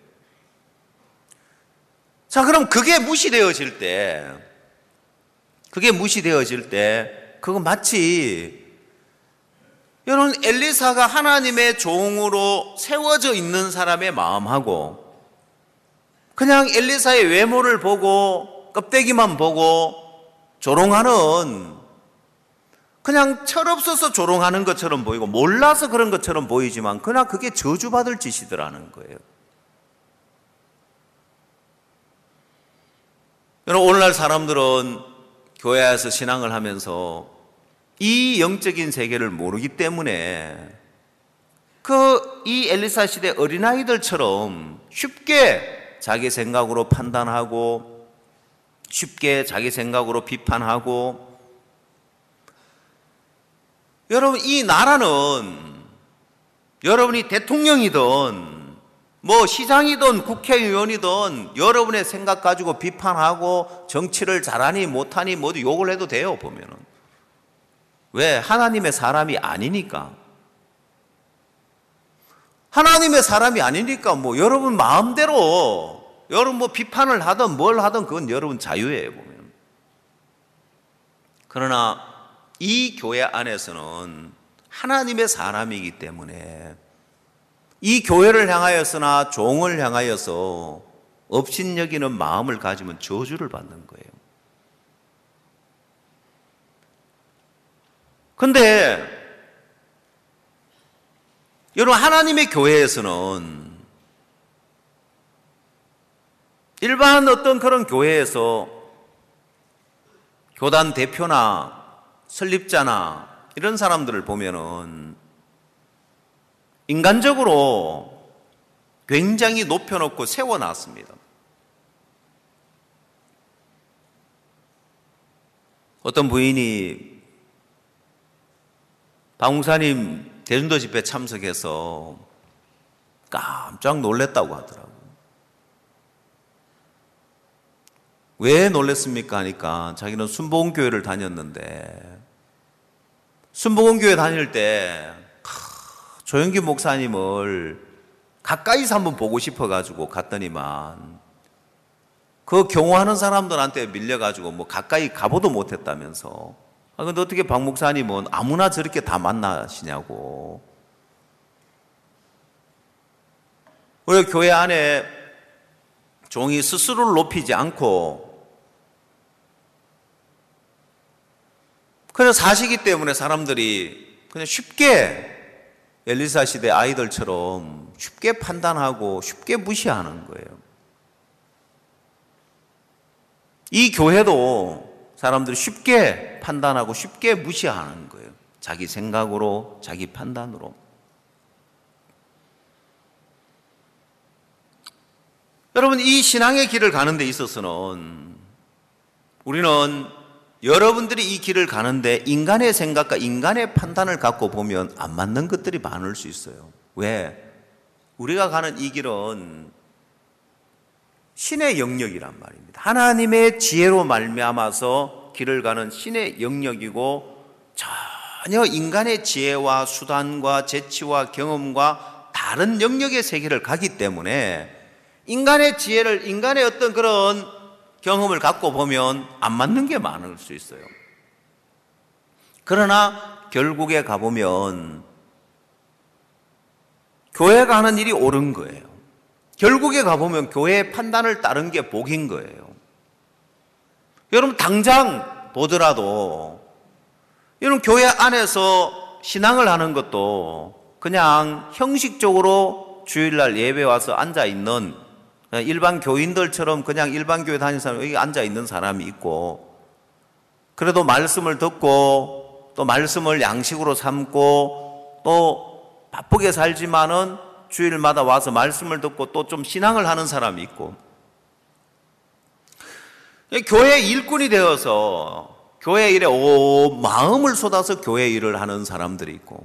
자, 그럼 그게 무시되어질 때 그게 무시되어질 때 그거 마치 여러분 엘리사가 하나님의 종으로 세워져 있는 사람의 마음하고 그냥 엘리사의 외모를 보고 껍데기만 보고 조롱하는 그냥 철없어서 조롱하는 것처럼 보이고 몰라서 그런 것처럼 보이지만 그러나 그게 저주받을 짓이더라는 거예요. 여러분 오늘날 사람들은 교회에서 신앙을 하면서 이 영적인 세계를 모르기 때문에 그 이 엘리사 시대 어린아이들처럼 쉽게 자기 생각으로 판단하고 쉽게 자기 생각으로 비판하고 여러분 이 나라는 여러분이 대통령이든 뭐 시장이든 국회의원이든 여러분의 생각 가지고 비판하고 정치를 잘하니 못하니 모두 욕을 해도 돼요 보면은. 왜? 하나님의 사람이 아니니까. 하나님의 사람이 아니니까 뭐 여러분 마음대로 여러분 뭐 비판을 하든 뭘 하든 그건 여러분 자유예요 보면. 그러나 이 교회 안에서는 하나님의 사람이기 때문에 이 교회를 향하여서나 종을 향하여서 업신여기는 마음을 가지면 저주를 받는 거예요. 근데 여러분 하나님의 교회에서는 일반 어떤 그런 교회에서 교단 대표나 설립자나 이런 사람들을 보면은 인간적으로 굉장히 높여놓고 세워놨습니다. 어떤 부인이 박 목사님 대준도 집회 참석해서 깜짝 놀랐다고 하더라고요. 왜 놀랐습니까? 하니까 자기는 순복음교회를 다녔는데 순복음교회 다닐 때 조영기 목사님을 가까이서 한번 보고 싶어가지고 갔더니만 그 경호하는 사람들한테 밀려가지고 뭐 가까이 가보도 못했다면서. 아, 근데 어떻게 박 목사님은 아무나 저렇게 다 만나시냐고. 우리가 교회 안에 종이 스스로를 높이지 않고 그냥 사시기 때문에 사람들이 그냥 쉽게 엘리사 시대 아이들처럼 쉽게 판단하고 쉽게 무시하는 거예요. 이 교회도 사람들이 쉽게 판단하고 쉽게 무시하는 거예요. 자기 생각으로, 자기 판단으로. 여러분, 이 신앙의 길을 가는 데 있어서는 우리는 여러분들이 이 길을 가는데 인간의 생각과 인간의 판단을 갖고 보면 안 맞는 것들이 많을 수 있어요. 왜? 우리가 가는 이 길은 신의 영역이란 말입니다. 하나님의 지혜로 말미암아서 길을 가는 신의 영역이고 전혀 인간의 지혜와 수단과 재치와 경험과 다른 영역의 세계를 가기 때문에 인간의 지혜를, 인간의 어떤 그런 경험을 갖고 보면 안 맞는 게 많을 수 있어요. 그러나 결국에 가보면 교회가 하는 일이 옳은 거예요. 결국에 가보면 교회의 판단을 따른 게 복인 거예요. 여러분, 당장 보더라도 여러분, 교회 안에서 신앙을 하는 것도 그냥 형식적으로 주일날 예배 와서 앉아있는 일반 교인들처럼 그냥 일반 교회 다니는 사람이 여기 앉아있는 사람이 있고, 그래도 말씀을 듣고 또 말씀을 양식으로 삼고 또 바쁘게 살지만은 주일마다 와서 말씀을 듣고 또 좀 신앙을 하는 사람이 있고, 교회 일꾼이 되어서 교회 일에 온 마음을 쏟아서 교회 일을 하는 사람들이 있고,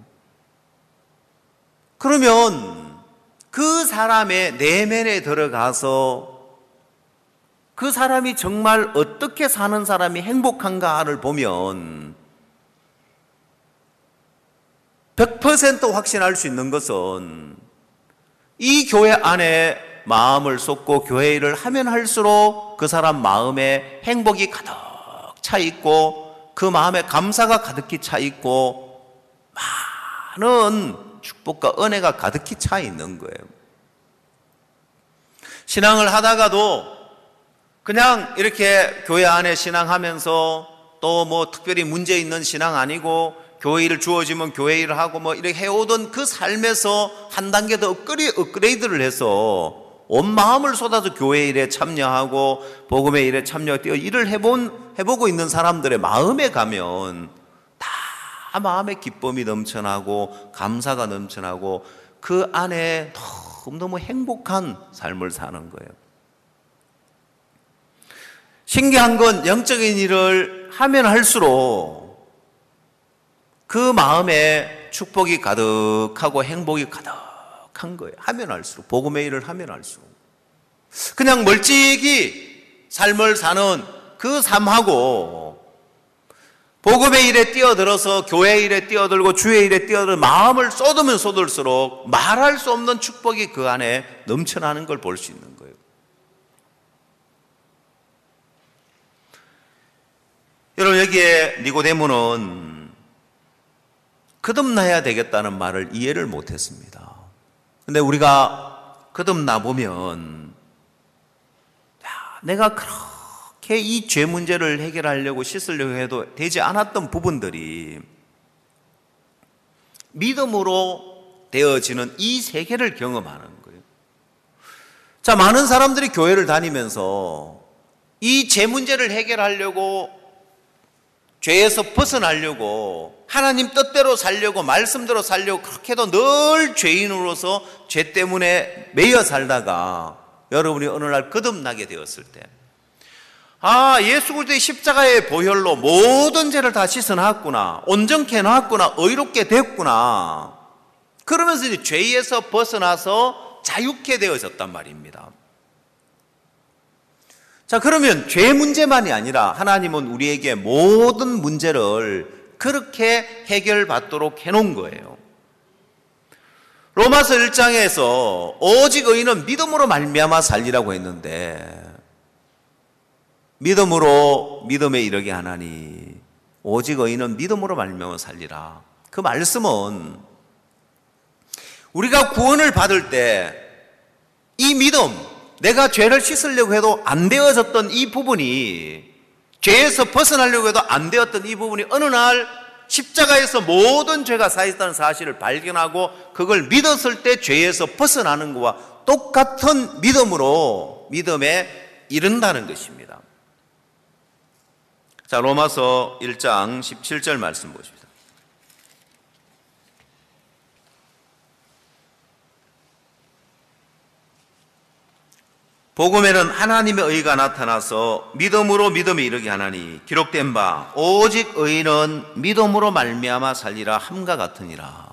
그러면 그 사람의 내면에 들어가서 그 사람이 정말 어떻게 사는 사람이 행복한가를 보면 백 퍼센트 확신할 수 있는 것은 이 교회 안에 마음을 쏟고 교회 일을 하면 할수록 그 사람 마음에 행복이 가득 차 있고 그 마음에 감사가 가득히 차 있고 많은 축복과 은혜가 가득히 차 있는 거예요. 신앙을 하다가도 그냥 이렇게 교회 안에 신앙하면서 또 뭐 특별히 문제 있는 신앙 아니고 교회 일을 주어지면 교회 일을 하고 뭐 이렇게 해오던 그 삶에서 한 단계 더 업그레이드를 해서 온 마음을 쏟아서 교회 일에 참여하고 복음의 일에 참여하고 일을 해본, 해보고 있는 사람들의 마음에 가면 다 마음에 기쁨이 넘쳐나고 감사가 넘쳐나고 그 안에 너무너무 행복한 삶을 사는 거예요. 신기한 건 영적인 일을 하면 할수록 그 마음에 축복이 가득하고 행복이 가득한 거예요. 하면 할수록, 복음의 일을 하면 할수록. 그냥 멀찍이 삶을 사는 그 삶하고 복음의 일에 뛰어들어서 교회 일에 뛰어들고 주의 일에 뛰어들어 마음을 쏟으면 쏟을수록 말할 수 없는 축복이 그 안에 넘쳐나는 걸 볼 수 있는 거예요. 여러분, 여기에 니고데모는 거듭나야 되겠다는 말을 이해를 못했습니다. 근데 우리가 거듭나 보면 야, 내가 그렇게 이 죄 문제를 해결하려고 씻으려고 해도 되지 않았던 부분들이 믿음으로 되어지는 이 세계를 경험하는 거예요. 자, 많은 사람들이 교회를 다니면서 이 죄 문제를 해결하려고, 죄에서 벗어나려고, 하나님 뜻대로 살려고, 말씀대로 살려고 그렇게 해도 늘 죄인으로서 죄 때문에 매여 살다가 여러분이 어느 날 거듭나게 되었을 때, 아, 예수 그리스도의 십자가의 보혈로 모든 죄를 다 씻어놨구나, 온전케 해놨구나, 의롭게 됐구나, 그러면서 이제 죄에서 벗어나서 자유케 되어졌단 말입니다. 자, 그러면 죄 문제만이 아니라 하나님은 우리에게 모든 문제를 그렇게 해결받도록 해놓은 거예요. 로마서 일 장에서 오직 의인은 믿음으로 말미암아 살리라고 했는데, 믿음으로 믿음에 이르게 하나니 오직 의인은 믿음으로 말미암아 살리라. 그 말씀은 우리가 구원을 받을 때 이 믿음, 내가 죄를 씻으려고 해도 안 되어졌던 이 부분이, 죄에서 벗어나려고 해도 안 되었던 이 부분이 어느 날 십자가에서 모든 죄가 사했다는 사실을 발견하고 그걸 믿었을 때 죄에서 벗어나는 것과 똑같은 믿음으로 믿음에 이른다는 것입니다. 자, 로마서 일 장 십칠 절 말씀 보십시다. 복음에는 하나님의 의가 나타나서 믿음으로 믿음에 이르게 하나니 기록된 바 오직 의인은 믿음으로 말미암아 살리라 함과 같으니라.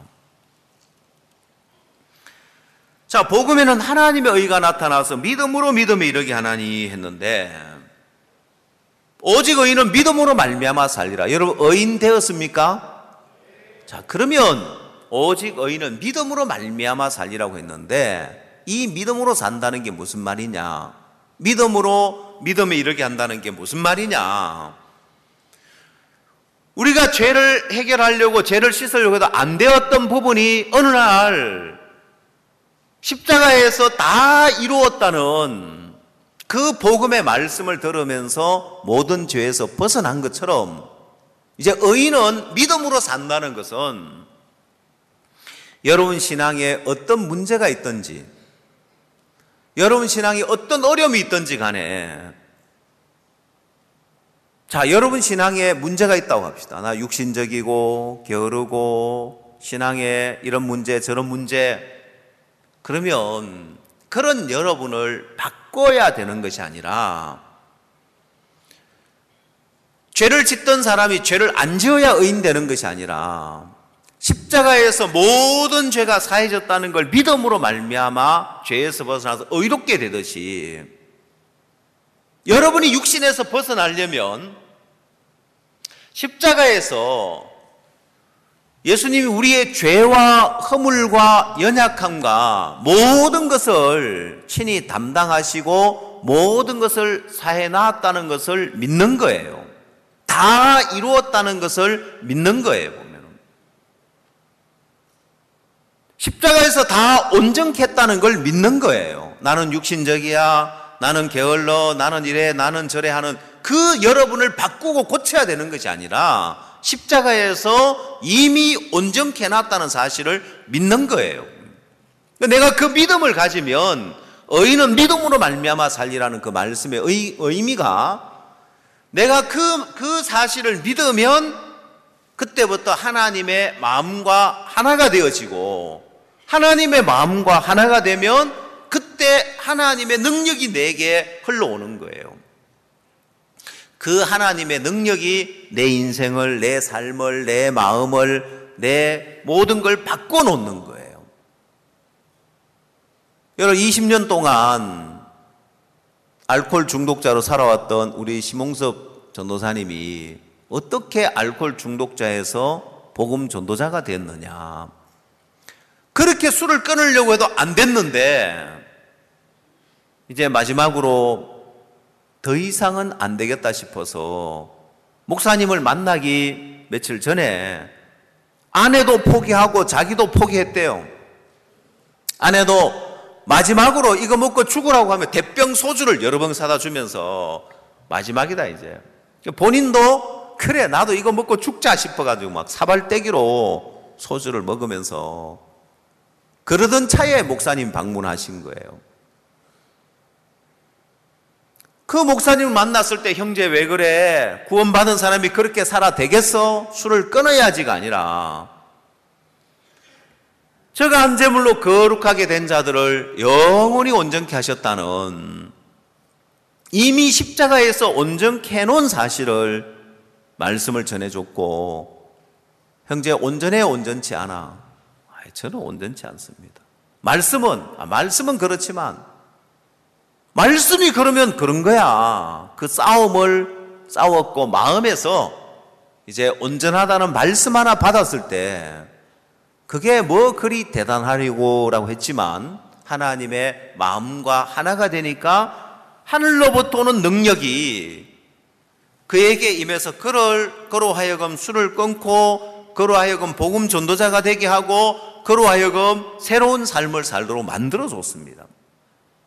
자, 복음에는 하나님의 의가 나타나서 믿음으로 믿음에 이르게 하나니 했는데, 오직 의인은 믿음으로 말미암아 살리라. 여러분, 의인 되었습니까? 자, 그러면 오직 의인은 믿음으로 말미암아 살리라고 했는데, 이 믿음으로 산다는 게 무슨 말이냐? 믿음으로 믿음에 이르게 한다는 게 무슨 말이냐? 우리가 죄를 해결하려고, 죄를 씻으려고 해도 안 되었던 부분이 어느 날 십자가에서 다 이루었다는 그 복음의 말씀을 들으면서 모든 죄에서 벗어난 것처럼, 이제 의인은 믿음으로 산다는 것은 여러분 신앙에 어떤 문제가 있든지, 여러분 신앙에 어떤 어려움이 있든지 간에, 자, 여러분 신앙에 문제가 있다고 합시다. 나 육신적이고 게으르고 신앙에 이런 문제 저런 문제, 그러면 그런 여러분을 바꿔야 되는 것이 아니라, 죄를 짓던 사람이 죄를 안 지어야 의인 되는 것이 아니라, 십자가에서 모든 죄가 사해졌다는 걸 믿음으로 말미암아 죄에서 벗어나서 의롭게 되듯이, 여러분이 육신에서 벗어나려면 십자가에서 예수님이 우리의 죄와 허물과 연약함과 모든 것을 친히 담당하시고 모든 것을 사해 놨다는 것을 믿는 거예요. 다 이루었다는 것을 믿는 거예요. 십자가에서 다 온전케 했다는 걸 믿는 거예요. 나는 육신적이야, 나는 게을러, 나는 이래, 나는 저래 하는 그 여러분을 바꾸고 고쳐야 되는 것이 아니라 십자가에서 이미 온전케 해놨다는 사실을 믿는 거예요. 내가 그 믿음을 가지면, 의인은 믿음으로 말미암아 살리라는 그 말씀의 의, 의미가, 내가 그, 그 사실을 믿으면 그때부터 하나님의 마음과 하나가 되어지고, 하나님의 마음과 하나가 되면 그때 하나님의 능력이 내게 흘러오는 거예요. 그 하나님의 능력이 내 인생을, 내 삶을, 내 마음을, 내 모든 걸 바꿔놓는 거예요. 여러분, 이십 년 동안 알코올 중독자로 살아왔던 우리 심홍섭 전도사님이 어떻게 알코올 중독자에서 복음 전도자가 됐느냐? 그렇게 술을 끊으려고 해도 안 됐는데, 이제 마지막으로 더 이상은 안 되겠다 싶어서 목사님을 만나기 며칠 전에 아내도 포기하고 자기도 포기했대요. 아내도 마지막으로 이거 먹고 죽으라고 하면 대병 소주를 여러 병 사다 주면서 마지막이다 이제. 본인도 그래 나도 이거 먹고 죽자 싶어가지고 막 사발떼기로 소주를 먹으면서, 그러던 차에 목사님 방문하신 거예요. 그 목사님을 만났을 때, 형제 왜 그래? 구원받은 사람이 그렇게 살아 되겠어? 술을 끊어야지가 아니라, 저가 한 제물로 거룩하게 된 자들을 영원히 온전케 하셨다는, 이미 십자가에서 온전케 해놓은 사실을 말씀을 전해줬고, 형제 온전해 온전치 않아? 저는 온전치 않습니다. 말씀은, 아, 말씀은 그렇지만, 말씀이 그러면 그런 거야. 그 싸움을 싸웠고 마음에서 이제 온전하다는 말씀 하나 받았을 때, 그게 뭐 그리 대단하리고 라고 했지만, 하나님의 마음과 하나가 되니까 하늘로부터 오는 능력이 그에게 임해서 그를, 그로 하여금 술을 끊고, 그로 하여금 복음 전도자가 되게 하고, 그로 하여금 새로운 삶을 살도록 만들어줬습니다.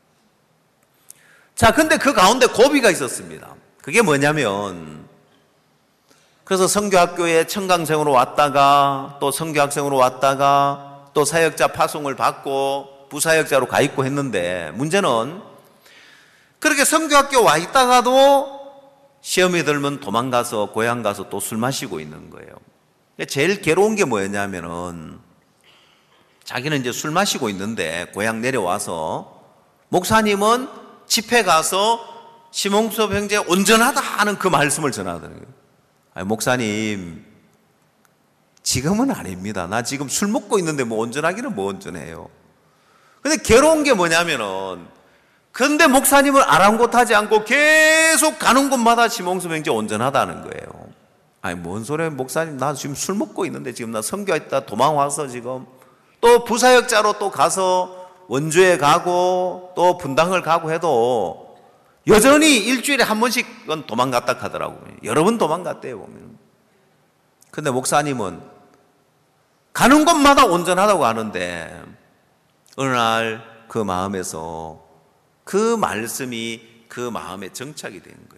자, 근데 그 가운데 고비가 있었습니다. 그게 뭐냐면, 그래서 선교학교에 청강생으로 왔다가 또 선교학생으로 왔다가 또 사역자 파송을 받고 부사역자로 가 있고 했는데, 문제는 그렇게 선교학교 와 있다가도 시험이 들면 도망가서 고향 가서 또 술 마시고 있는 거예요. 제일 괴로운 게 뭐였냐면은, 자기는 이제 술 마시고 있는데 고향 내려와서 목사님은 집회 가서 심홍섭 형제 온전하다 하는 그 말씀을 전하더라고요. 아니, 목사님, 지금은 아닙니다. 나 지금 술 먹고 있는데 뭐 온전하기는 뭐 온전해요. 근데 괴로운 게 뭐냐면은, 근데 목사님을 아랑곳하지 않고 계속 가는 곳마다 심홍섭 형제 온전하다는 거예요. 아니, 뭔 소리야, 목사님, 나 지금 술 먹고 있는데 지금 나 선교했다 도망와서 지금 또 부사역자로 또 가서 원주에 가고 또 분당을 가고 해도 여전히 일주일에 한 번씩은 도망갔다 하더라고요. 여러 번 도망갔대요, 보면. 근데 목사님은 가는 곳마다 온전하다고 하는데, 어느 날 그 마음에서 그 말씀이 그 마음에 정착이 된 거예요.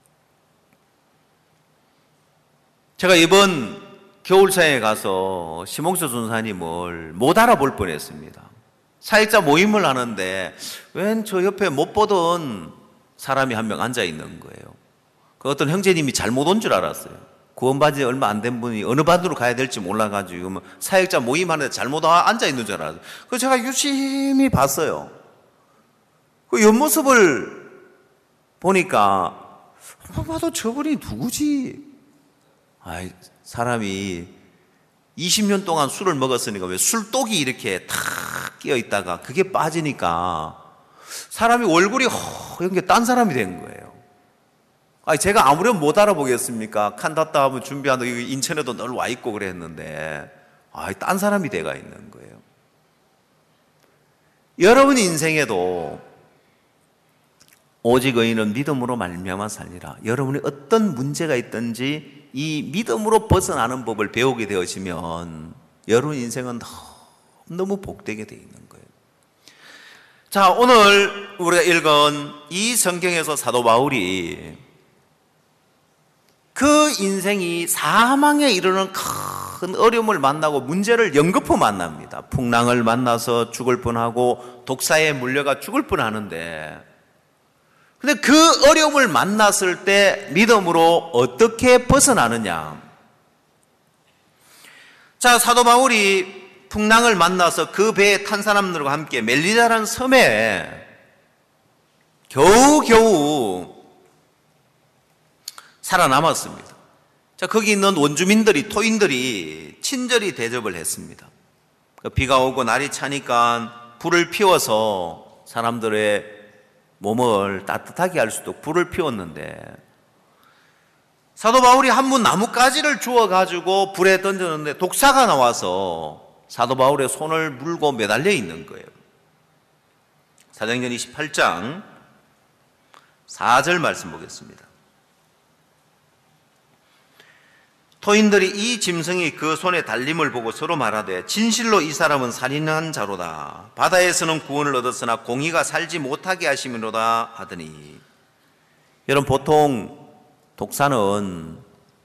제가 이번 겨울사에 가서 심홍수 전사님을 못 알아볼 뻔했습니다. 사역자 모임을 하는데 웬 저 옆에 못 보던 사람이 한 명 앉아 있는 거예요. 그 어떤 형제님이 잘못 온 줄 알았어요. 구원받은 지 얼마 안 된 분이 어느 반으로 가야 될지 몰라가지고 사역자 모임하는데 잘못 앉아 있는 줄 알았어요. 그래서 제가 유심히 봤어요. 그 옆모습을 보니까 봐도 저분이 누구지? 아이, 사람이 이십 년 동안 술을 먹었으니까 왜 술독이 이렇게 탁 끼어 있다가 그게 빠지니까 사람이 얼굴이 허연 게 딴 사람이 된 거예요. 아니, 제가 아무렴 못 알아보겠습니까? 칸타타 하면 준비하는 인천에도 늘 와 있고 그랬는데, 아, 딴 사람이 돼가 있는 거예요. 여러분 인생에도 오직 의인은 믿음으로 말미암아 살리라. 여러분이 어떤 문제가 있든지 이 믿음으로 벗어나는 법을 배우게 되어지면 여러분 인생은 너무 복되게 되어 있는 거예요. 자, 오늘 우리가 읽은 이 성경에서 사도 바울이 그 인생이 사망에 이르는 큰 어려움을 만나고 문제를 연거푸 만납니다. 풍랑을 만나서 죽을 뻔하고 독사에 물려가 죽을 뻔하는데, 근데 그 어려움을 만났을 때 믿음으로 어떻게 벗어나느냐? 자, 사도 바울이 풍랑을 만나서 그 배에 탄 사람들과 함께 멜리다라는 섬에 겨우겨우 살아남았습니다. 자, 거기 있는 원주민들이, 토인들이 친절히 대접을 했습니다. 비가 오고 날이 차니까 불을 피워서 사람들의 몸을 따뜻하게 할 수 있도록 불을 피웠는데, 사도 바울이 한 문 나뭇가지를 주워가지고 불에 던졌는데 독사가 나와서 사도 바울의 손을 물고 매달려 있는 거예요. 사도행전 이십팔 장 사 절 말씀 보겠습니다. 토인들이 이 짐승이 그 손에 달림을 보고 서로 말하되 진실로 이 사람은 살인한 자로다. 바다에서는 구원을 얻었으나 공의가 살지 못하게 하심이로다 하더니, 여러분, 보통 독사는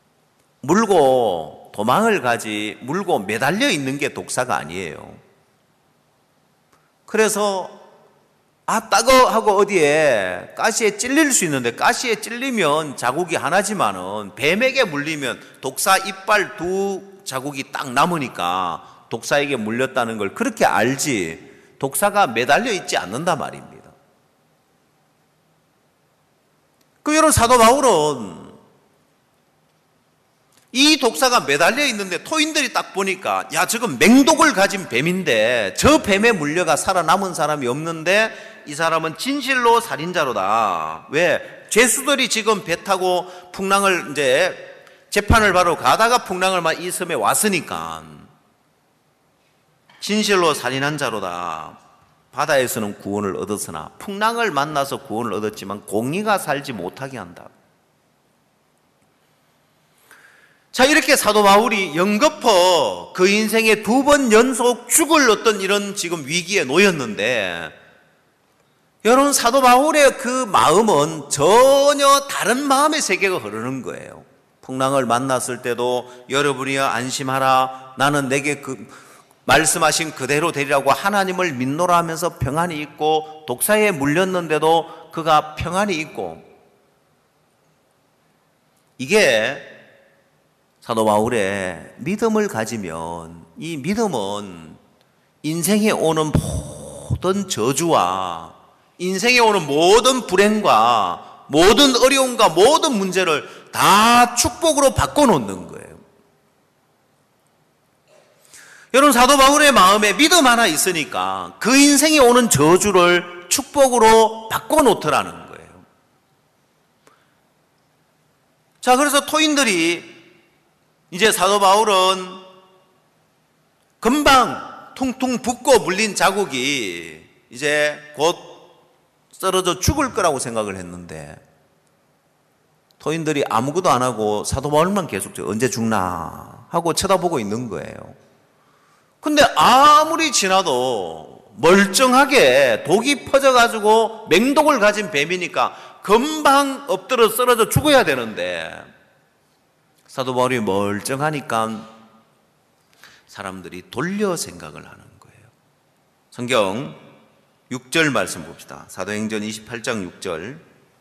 물고 도망을 가지 물고 매달려 있는 게 독사가 아니에요. 그래서 아 따거 하고 어디에 가시에 찔릴 수 있는데, 가시에 찔리면 자국이 하나지만은 뱀에게 물리면 독사 이빨 두 자국이 딱 남으니까 독사에게 물렸다는 걸 그렇게 알지, 독사가 매달려 있지 않는단 말입니다. 그 여러분, 사도 바울은 이 독사가 매달려 있는데 토인들이 딱 보니까 야, 저건 맹독을 가진 뱀인데 저 뱀에 물려가 살아남은 사람이 없는데 이 사람은 진실로 살인자로다. 왜? 죄수들이 지금 배 타고 풍랑을 이제 재판을 받으러 가다가 풍랑을 막 이 섬에 왔으니까 진실로 살인한 자로다. 바다에서는 구원을 얻었으나 풍랑을 만나서 구원을 얻었지만 공의가 살지 못하게 한다. 자, 이렇게 사도 바울이 연거푸 그 인생에 두 번 연속 죽을 어떤 이런 지금 위기에 놓였는데, 여러분, 사도 바울의 그 마음은 전혀 다른 마음의 세계가 흐르는 거예요. 풍랑을 만났을 때도 여러분이여 안심하라, 나는 내게 그 말씀하신 그대로 되리라고 하나님을 믿노라 하면서 평안이 있고, 독사에 물렸는데도 그가 평안이 있고, 이게 사도 바울의 믿음을 가지면, 이 믿음은 인생에 오는 모든 저주와 인생에 오는 모든 불행과 모든 어려움과 모든 문제를 다 축복으로 바꿔놓는 거예요. 여러분, 사도 바울의 마음에 믿음 하나 있으니까 그 인생에 오는 저주를 축복으로 바꿔놓더라는 거예요. 자, 그래서 토인들이 이제 사도 바울은 금방 퉁퉁 붓고 물린 자국이 이제 곧 쓰러져 죽을 거라고 생각을 했는데, 토인들이 아무것도 안 하고 사도 바울만 계속 언제 죽나 하고 쳐다보고 있는 거예요. 근데 아무리 지나도 멀쩡하게 독이 퍼져가지고 맹독을 가진 뱀이니까 금방 엎드려 쓰러져 죽어야 되는데, 사도 바울이 멀쩡하니까 사람들이 돌려 생각을 하는 거예요. 성경 육 절 말씀 봅시다. 사도행전 이십팔 장 육 절.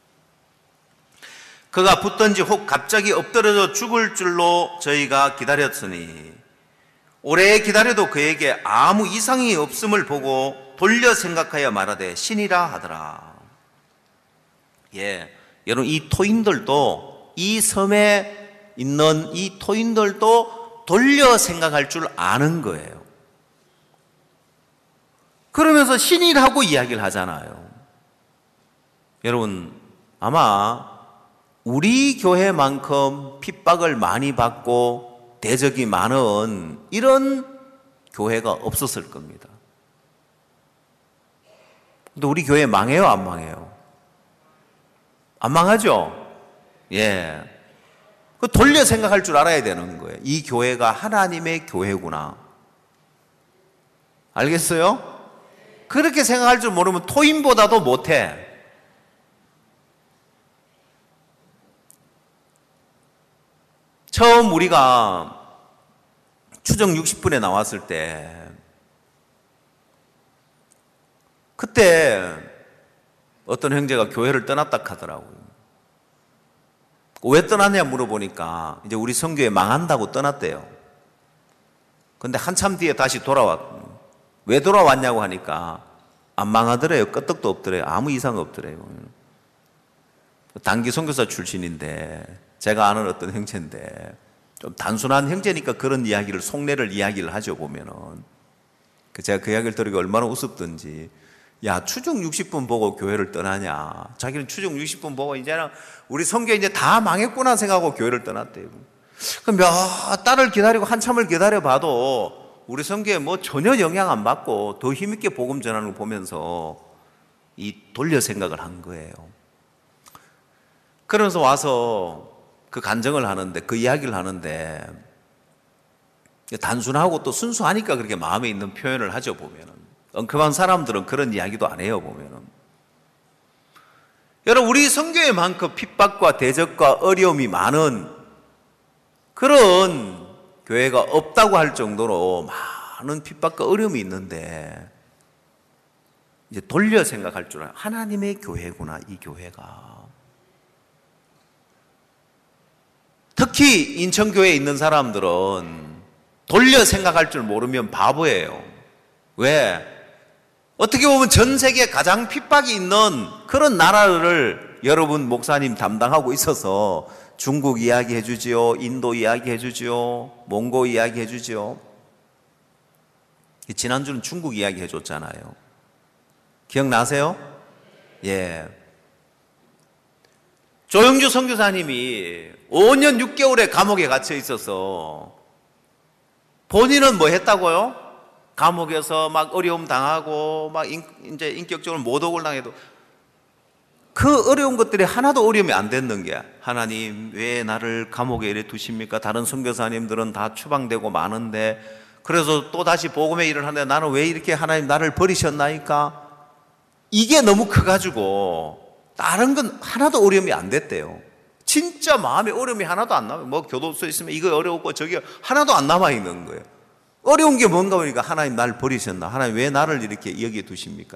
그가 붙든지 혹 갑자기 엎드려져 죽을 줄로 저희가 기다렸으니 오래 기다려도 그에게 아무 이상이 없음을 보고 돌려 생각하여 말하되 신이라 하더라. 예, 여러분, 이 토인들도, 이 섬에 있는 이 토인들도 돌려 생각할 줄 아는 거예요. 그러면서 신이라고 이야기를 하잖아요. 여러분, 아마 우리 교회만큼 핍박을 많이 받고 대적이 많은 이런 교회가 없었을 겁니다. 근데 우리 교회 망해요, 안 망해요? 안 망하죠? 예. 그 돌려 생각할 줄 알아야 되는 거예요. 이 교회가 하나님의 교회구나. 알겠어요? 그렇게 생각할 줄 모르면 토인보다도 못해. 처음 우리가 추정 육십 분에 나왔을 때, 그때 어떤 형제가 교회를 떠났다 하더라고요. 왜 떠났냐 물어보니까 이제 우리 선교회 망한다고 떠났대요. 근데 한참 뒤에 다시 돌아왔. 왜 돌아왔냐고 하니까 안 망하더래요. 끄떡도 없더래요. 아무 이상 없더래요. 단기 선교사 출신인데, 제가 아는 어떤 형제인데, 좀 단순한 형제니까 그런 이야기를, 속내를 이야기를 하죠, 보면은. 제가 그 이야기를 들으니까 얼마나 우습던지. 야, 추정 육십 분 보고 교회를 떠나냐. 자기는 추정 육십 분 보고 이제는 우리 선교 이제 다 망했구나 생각하고 교회를 떠났대요. 그럼 몇 달을 기다리고 한참을 기다려봐도 우리 선교에 뭐 전혀 영향 안 받고 더 힘있게 복음 전하는 걸 보면서 이 돌려 생각을 한 거예요. 그러면서 와서 그 간증을 하는데, 그 이야기를 하는데, 단순하고 또 순수하니까 그렇게 마음에 있는 표현을 하죠, 보면은. 엉큼한 사람들은 그런 이야기도 안 해요, 보면은. 여러분, 우리 선교회만큼 핍박과 대적과 어려움이 많은 그런 교회가 없다고 할 정도로 많은 핍박과 어려움이 있는데, 이제 돌려 생각할 줄 알아요. 하나님의 교회구나, 이 교회가. 특히 인천교회에 있는 사람들은 돌려 생각할 줄 모르면 바보예요. 왜? 어떻게 보면 전 세계에 가장 핍박이 있는 그런 나라를 여러분 목사님 담당하고 있어서 중국 이야기 해주지요, 인도 이야기 해주지요, 몽고 이야기 해주지요. 지난주는 중국 이야기 해줬잖아요. 기억나세요? 예. 조영주 선교사님이 오 년 육 개월의 감옥에 갇혀 있어서 본인은 뭐 했다고요? 감옥에서 막 어려움 당하고 막 인, 이제 인격적으로 모독을 당해도 그 어려운 것들이 하나도 어려움이 안 됐는 게, 하나님 왜 나를 감옥에 이래 두십니까? 다른 선교사님들은 다 추방되고 많은데, 그래서 또 다시 복음의 일을 하는데 나는 왜 이렇게 하나님 나를 버리셨나이까? 이게 너무 커가지고 다른 건 하나도 어려움이 안 됐대요. 진짜 마음에 어려움이 하나도 안 남아요. 뭐 교도소에 있으면 이거 어려웠고 저게 하나도 안 남아있는 거예요. 어려운 게 뭔가 보니까 하나님 날 버리셨나? 하나님 왜 나를 이렇게 여기에 두십니까?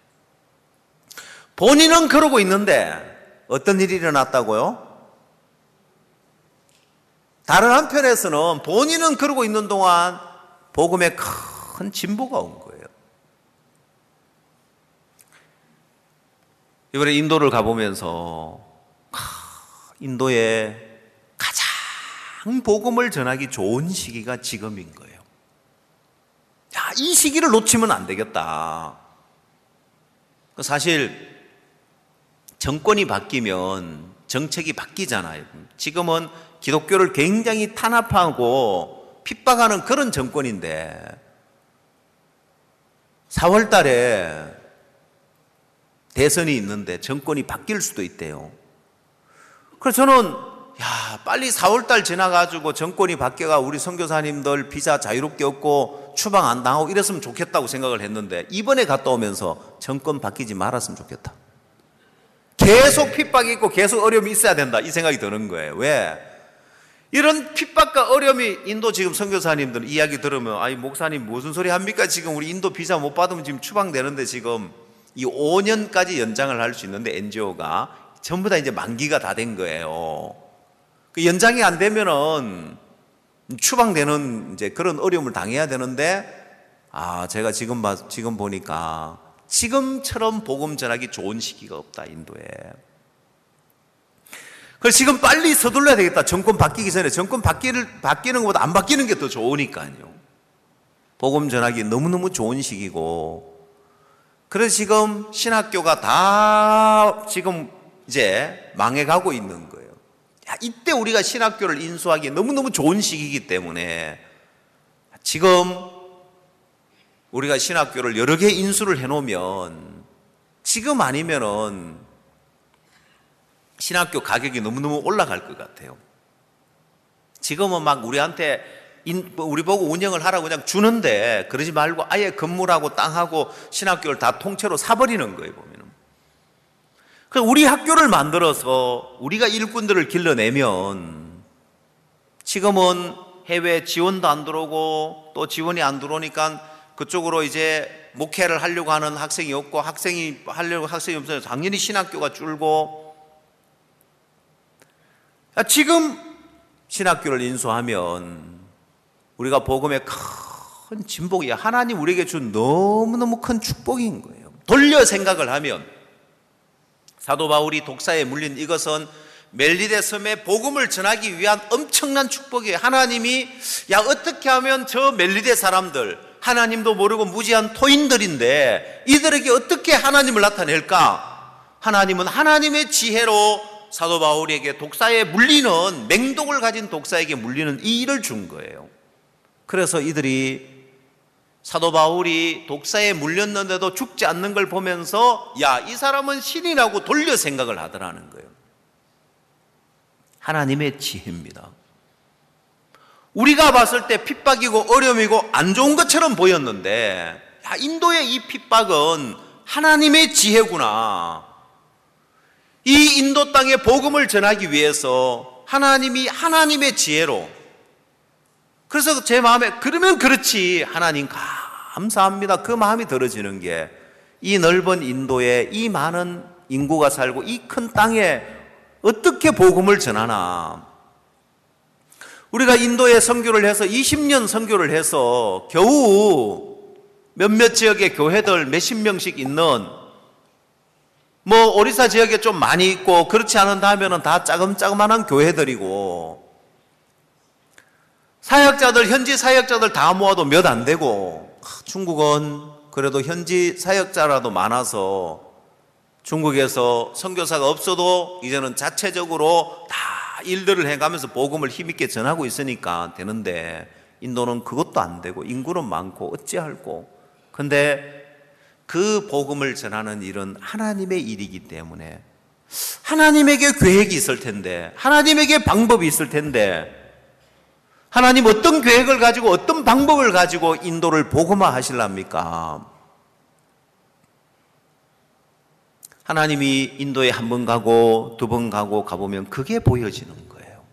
본인은 그러고 있는데 어떤 일이 일어났다고요? 다른 한편에서는 본인은 그러고 있는 동안 복음에 큰 진보가 온 거예요. 이번에 인도를 가보면서 인도에 가장 복음을 전하기 좋은 시기가 지금인 거예요. 야, 이 시기를 놓치면 안 되겠다. 사실 정권이 바뀌면 정책이 바뀌잖아요. 지금은 기독교를 굉장히 탄압하고 핍박하는 그런 정권인데 사월 달에 대선이 있는데 정권이 바뀔 수도 있대요. 그래서 저는 야, 빨리 사월 달 지나가지고 정권이 바뀌어가 우리 선교사님들 비자 자유롭게 얻고 추방 안 당하고 이랬으면 좋겠다고 생각을 했는데 이번에 갔다 오면서 정권 바뀌지 말았으면 좋겠다. 계속 핍박이 있고 계속 어려움이 있어야 된다 이 생각이 드는 거예요. 왜? 이런 핍박과 어려움이 인도 지금 선교사님들 이야기 들으면 아이 목사님 무슨 소리 합니까? 지금 우리 인도 비자 못 받으면 지금 추방되는데 지금 이 오 년까지 연장을 할 수 있는데 엔지오가 전부 다 이제 만기가 다 된 거예요. 그 연장이 안 되면은 추방되는 이제 그런 어려움을 당해야 되는데 아 제가 지금 봐 지금 보니까 지금처럼 복음 전하기 좋은 시기가 없다 인도에. 그래서 지금 빨리 서둘러야 되겠다. 정권 바뀌기 전에 정권 바뀌는 바뀌는 것보다 안 바뀌는 게 더 좋으니까요. 복음 전하기 너무 너무 좋은 시기고. 그래서 지금 신학교가 다 지금 이제 망해가고 있는 거예요. 야, 이때 우리가 신학교를 인수하기 너무너무 좋은 시기이기 때문에 지금 우리가 신학교를 여러 개 인수를 해놓으면 지금 아니면은 신학교 가격이 너무너무 올라갈 것 같아요. 지금은 막 우리한테 우리 보고 운영을 하라고 그냥 주는데 그러지 말고 아예 건물하고 땅하고 신학교를 다 통째로 사버리는 거예요, 보면은. 그래서 우리 학교를 만들어서 우리가 일꾼들을 길러내면 지금은 해외 지원도 안 들어오고 또 지원이 안 들어오니까 그쪽으로 이제 목회를 하려고 하는 학생이 없고 학생이 하려고 학생이 없어서 당연히 신학교가 줄고 지금 신학교를 인수하면 우리가 복음의 큰 진복이 하나님 우리에게 준 너무너무 큰 축복인 거예요. 돌려 생각을 하면 사도 바울이 독사에 물린 이것은 멜리데 섬에 복음을 전하기 위한 엄청난 축복이에요. 하나님이 야 어떻게 하면 저 멜리데 사람들 하나님도 모르고 무지한 토인들인데 이들에게 어떻게 하나님을 나타낼까? 하나님은 하나님의 지혜로 사도 바울에게 독사에 물리는 맹독을 가진 독사에게 물리는 이 일을 준 거예요. 그래서 이들이 사도 바울이 독사에 물렸는데도 죽지 않는 걸 보면서 야, 이 사람은 신이라고 돌려 생각을 하더라는 거예요. 하나님의 지혜입니다. 우리가 봤을 때 핍박이고 어려움이고 안 좋은 것처럼 보였는데 야, 인도의 이 핍박은 하나님의 지혜구나. 이 인도 땅에 복음을 전하기 위해서 하나님이 하나님의 지혜로 그래서 제 마음에 그러면 그렇지 하나님 감사합니다. 그 마음이 들어지는 게 이 넓은 인도에 이 많은 인구가 살고 이 큰 땅에 어떻게 복음을 전하나. 우리가 인도에 선교를 해서 이십 년 선교를 해서 겨우 몇몇 지역의 교회들 몇십 명씩 있는 뭐 오리사 지역에 좀 많이 있고 그렇지 않은다 하면은 다 짜금짜금한 교회들이고 사역자들 현지 사역자들 다 모아도 몇 안 되고 중국은 그래도 현지 사역자라도 많아서 중국에서 선교사가 없어도 이제는 자체적으로 다 일들을 해가면서 복음을 힘있게 전하고 있으니까 되는데 인도는 그것도 안 되고 인구는 많고 어찌할꼬. 근데 그 복음을 전하는 일은 하나님의 일이기 때문에 하나님에게 계획이 있을 텐데 하나님에게 방법이 있을 텐데 하나님 어떤 계획을 가지고 어떤 방법을 가지고 인도를 복음화 하실랍니까? 하나님이 인도에 한 번 가고 두 번 가고 가보면 그게 보여지는 거예요.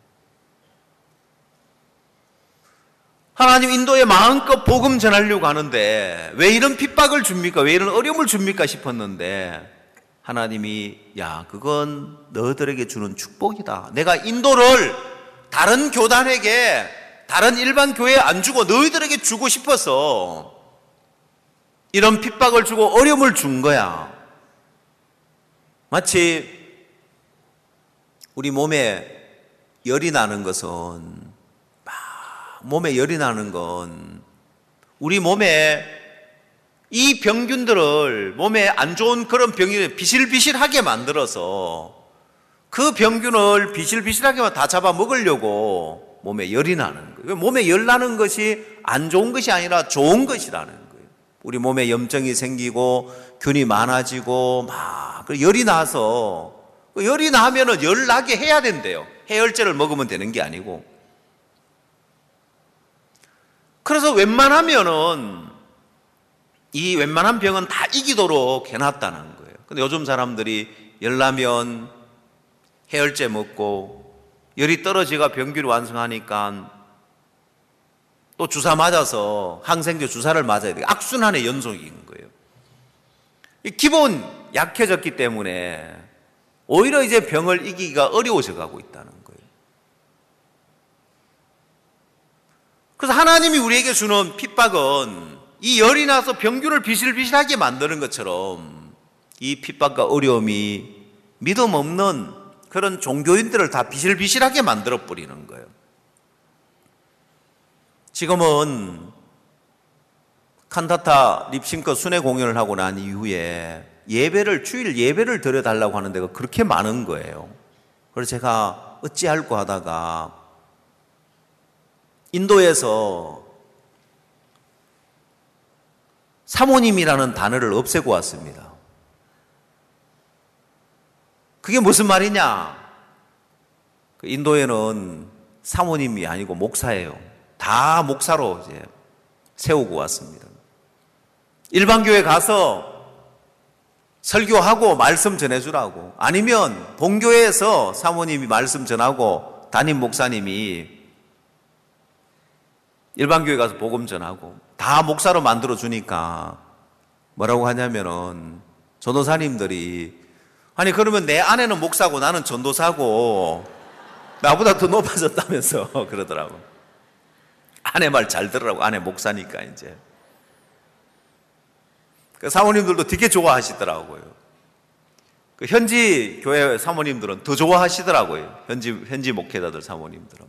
하나님 인도에 마음껏 복음 전하려고 하는데 왜 이런 핍박을 줍니까? 왜 이런 어려움을 줍니까? 싶었는데 하나님이 야, 그건 너희들에게 주는 축복이다. 내가 인도를 다른 교단에게, 다른 일반 교회에 안 주고 너희들에게 주고 싶어서 이런 핍박을 주고 어려움을 준 거야. 마치 우리 몸에 열이 나는 것은, 막 몸에 열이 나는 건 우리 몸에 이 병균들을, 몸에 안 좋은 그런 병균을 비실비실하게 만들어서 그 병균을 비실비실하게만 다 잡아 먹으려고 몸에 열이 나는 거예요. 몸에 열 나는 것이 안 좋은 것이 아니라 좋은 것이라는 거예요. 우리 몸에 염증이 생기고 균이 많아지고 막 열이 나서, 열이 나면은 열 나게 해야 된대요. 해열제를 먹으면 되는 게 아니고. 그래서 웬만하면은 이 웬만한 병은 다 이기도록 해놨다는 거예요. 근데 요즘 사람들이 열나면 해열제 먹고 열이 떨어지가 병균이 완성하니까 또 주사 맞아서 항생제 주사를 맞아야 돼요. 악순환의 연속인 거예요. 기본 약해졌기 때문에 오히려 이제 병을 이기기가 어려워져 가고 있다는 거예요. 그래서 하나님이 우리에게 주는 핍박은 이 열이 나서 병균을 비실비실하게 만드는 것처럼 이 핍박과 어려움이 믿음 없는 그런 종교인들을 다 비실비실하게 만들어 버리는 거예요. 지금은 칸타타 립싱크 순회 공연을 하고 난 이후에 예배를, 주일 예배를 드려달라고 하는 데가 그렇게 많은 거예요. 그래서 제가 어찌할까 하다가 인도에서 사모님이라는 단어를 없애고 왔습니다. 그게 무슨 말이냐? 인도에는 사모님이 아니고 목사예요. 다 목사로 이제 세우고 왔습니다. 일반 교회 가서 설교하고 말씀 전해주라고, 아니면 본교회에서 사모님이 말씀 전하고 담임 목사님이 일반 교회 가서 복음 전하고, 다 목사로 만들어 주니까 뭐라고 하냐면은 전도사님들이, 아니 그러면 내 아내는 목사고 나는 전도사고 나보다 더 높아졌다면서 그러더라고. 아내 말 잘 들으라고, 아내 목사니까. 이제 그 사모님들도 되게 좋아하시더라고요. 그 현지 교회 사모님들은 더 좋아하시더라고요. 현지 현지 목회자들 사모님들은.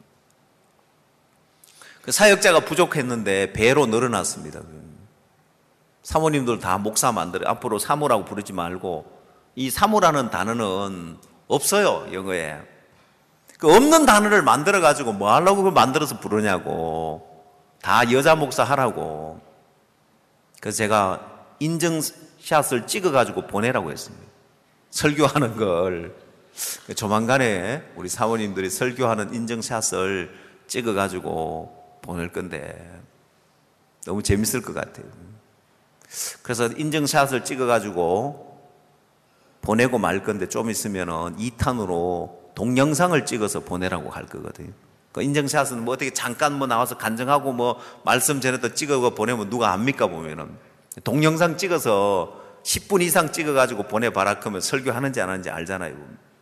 그 사역자가 부족했는데 배로 늘어났습니다. 사모님들 다 목사 만들어. 앞으로 사모라고 부르지 말고, 이 사모라는 단어는 없어요, 영어에. 그 없는 단어를 만들어 가지고 뭐 하려고 그걸 만들어서 부르냐고. 다 여자 목사 하라고. 그래서 제가 인증샷을 찍어 가지고 보내라고 했습니다. 설교하는 걸. 조만간에 우리 사모님들이 설교하는 인증샷을 찍어 가지고 보낼 건데 너무 재밌을 것 같아요. 그래서 인증샷을 찍어 가지고 보내고 말 건데, 좀 있으면은 이 탄으로 동영상을 찍어서 보내라고 할 거거든요. 그 인증샷은 뭐 어떻게 잠깐 뭐 나와서 간증하고 뭐 말씀 전에도 찍어 보내면 누가 압니까? 보면은 동영상 찍어서 십 분 이상 찍어 가지고 보내봐라 그러면 설교하는지 안 하는지 알잖아요.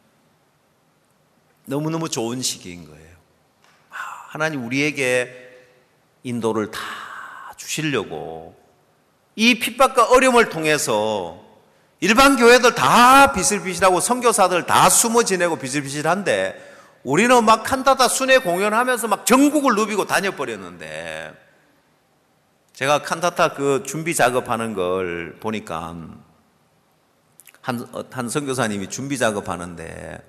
너무너무 좋은 시기인 거예요. 하나님 우리에게 인도를 다 주시려고 이 핍박과 어려움을 통해서 일반 교회들 다 비실비실하고 선교사들 다 숨어 지내고 비실비실한데 우리는 막 칸타타 순회 공연하면서 막 전국을 누비고 다녀버렸는데, 제가 칸타타 그 준비 작업하는 걸 보니까 한, 한 선교사님이 준비 작업하는데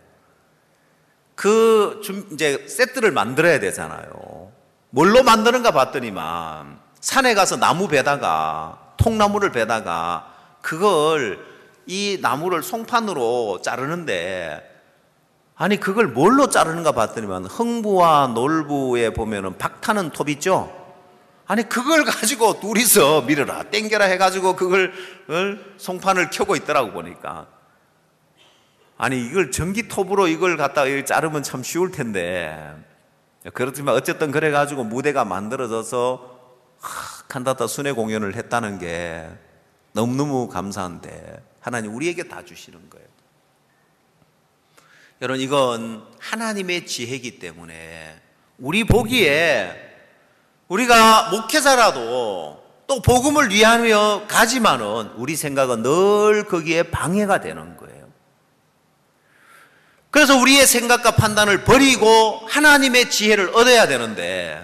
그 준, 이제 세트를 만들어야 되잖아요. 뭘로 만드는가 봤더니만 산에 가서 나무 베다가, 통나무를 베다가 그걸, 이 나무를 송판으로 자르는데, 아니 그걸 뭘로 자르는가 봤더니만 흥부와 놀부에 보면은 박타는 톱 있죠? 아니 그걸 가지고 둘이서 밀어라 땡겨라 해가지고 그걸 송판을 켜고 있더라고. 보니까 아니 이걸 전기톱으로 이걸 갖다가 이렇게 자르면 참 쉬울 텐데, 그렇지만 어쨌든 그래가지고 무대가 만들어져서 칸타타 순회 공연을 했다는 게 너무너무 감사한데 하나님 우리에게 다 주시는 거예요. 여러분, 이건 하나님의 지혜이기 때문에 우리 보기에 우리가 목회자라도 또 복음을 위하여 가지만은 우리 생각은 늘 거기에 방해가 되는 거예요. 그래서 우리의 생각과 판단을 버리고 하나님의 지혜를 얻어야 되는데,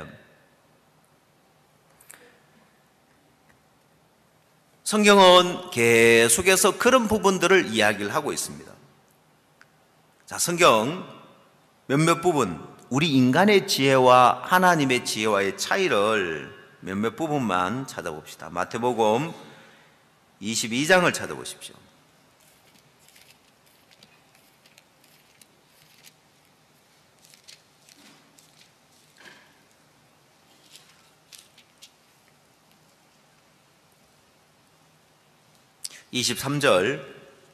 성경은 계속해서 그런 부분들을 이야기를 하고 있습니다. 자, 성경 몇몇 부분, 우리 인간의 지혜와 하나님의 지혜와의 차이를 몇몇 부분만 찾아봅시다. 마태복음 이십이 장을 찾아보십시오. 이십삼 절,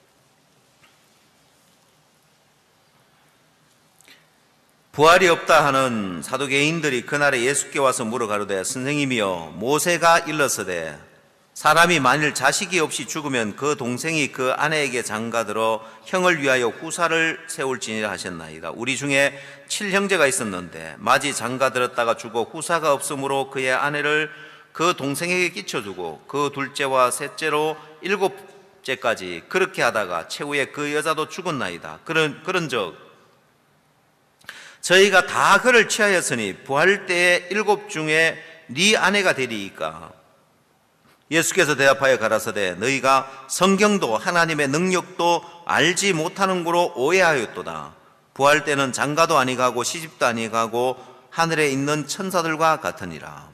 부활이 없다 하는 사두개인들이 그날에 예수께 와서 물어 가로되 선생님이여, 모세가 일렀으되 사람이 만일 자식이 없이 죽으면 그 동생이 그 아내에게 장가들어 형을 위하여 후사를 세울지니라 하셨나이다. 우리 중에 칠형제가 있었는데 마지 장가들었다가 죽어 후사가 없으므로 그의 아내를 그 동생에게 끼쳐주고 그 둘째와 셋째로 일곱째까지 그렇게 하다가 최후에 그 여자도 죽었나이다. 그런, 그런즉 저희가 다 그를 취하였으니 부활 때에 일곱 중에 네 아내가 되리이까. 예수께서 대답하여 가라사대 너희가 성경도 하나님의 능력도 알지 못하는 거로 오해하였도다. 부활 때는 장가도 아니가고 시집도 아니가고 하늘에 있는 천사들과 같으니라.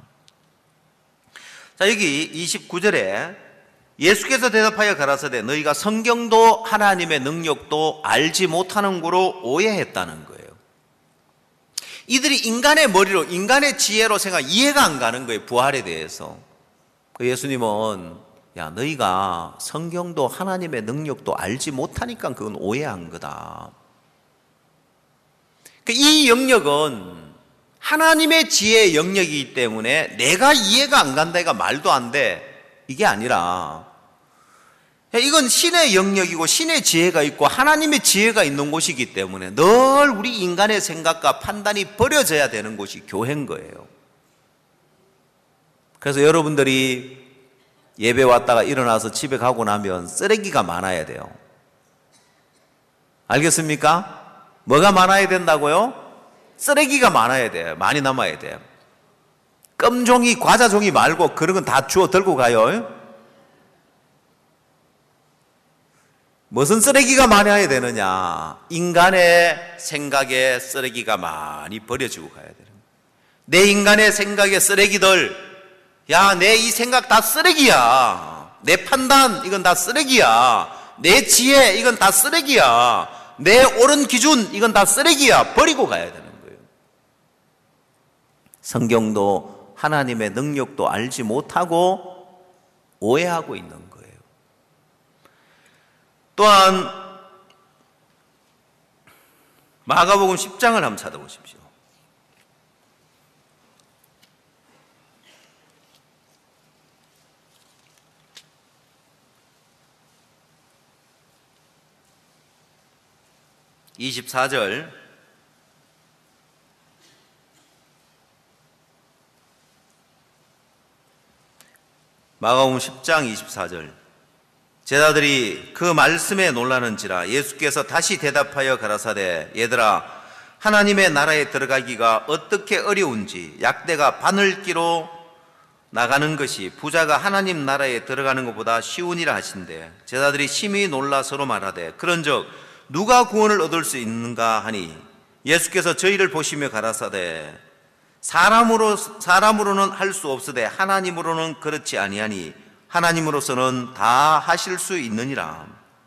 자, 여기 이십구 절에 예수께서 대답하여 가라사대 너희가 성경도 하나님의 능력도 알지 못하는 거로 오해했다는 거예요. 이들이 인간의 머리로, 인간의 지혜로 생각, 이해가 안 가는 거예요, 부활에 대해서. 예수님은 야, 너희가 성경도 하나님의 능력도 알지 못하니까 그건 오해한 거다. 이 영역은 하나님의 지혜의 영역이기 때문에 내가 이해가 안 간다니까 말도 안 돼, 이게 아니라 이건 신의 영역이고 신의 지혜가 있고 하나님의 지혜가 있는 곳이기 때문에 늘 우리 인간의 생각과 판단이 버려져야 되는 곳이 교회인 거예요. 그래서 여러분들이 예배 왔다가 일어나서 집에 가고 나면 쓰레기가 많아야 돼요. 알겠습니까? 뭐가 많아야 된다고요? 쓰레기가 많아야 돼요. 많이 남아야 돼요. 껌종이, 과자종이 말고 그런 건 다 주워 들고 가요. 무슨 쓰레기가 많아야 되느냐? 인간의 생각에 쓰레기가 많이 버려지고 가야 되는 거예요. 내 인간의 생각의 쓰레기들, 야, 내 이 생각 다 쓰레기야. 내 판단, 이건 다 쓰레기야. 내 지혜, 이건 다 쓰레기야. 내 옳은 기준, 이건 다 쓰레기야. 버리고 가야 되는 거예요. 성경도 하나님의 능력도 알지 못하고 오해하고 있는 거예요. 또한 마가복음 십 장을 한번 찾아보십시오. 이십사 절, 마가복음 십 장 이십사 절, 제자들이 그 말씀에 놀라는지라 예수께서 다시 대답하여 가라사대 얘들아, 하나님의 나라에 들어가기가 어떻게 어려운지 약대가 바늘기로 나가는 것이 부자가 하나님 나라에 들어가는 것보다 쉬우니라 하신대. 제자들이 심히 놀라 서로 말하되 그런즉 누가 구원을 얻을 수 있는가 하니 예수께서 저희를 보시며 가라사대 사람으로, 사람으로는 할 수 없으되 하나님으로는 그렇지 아니하니 하나님으로서는 다 하실 수 있느니라.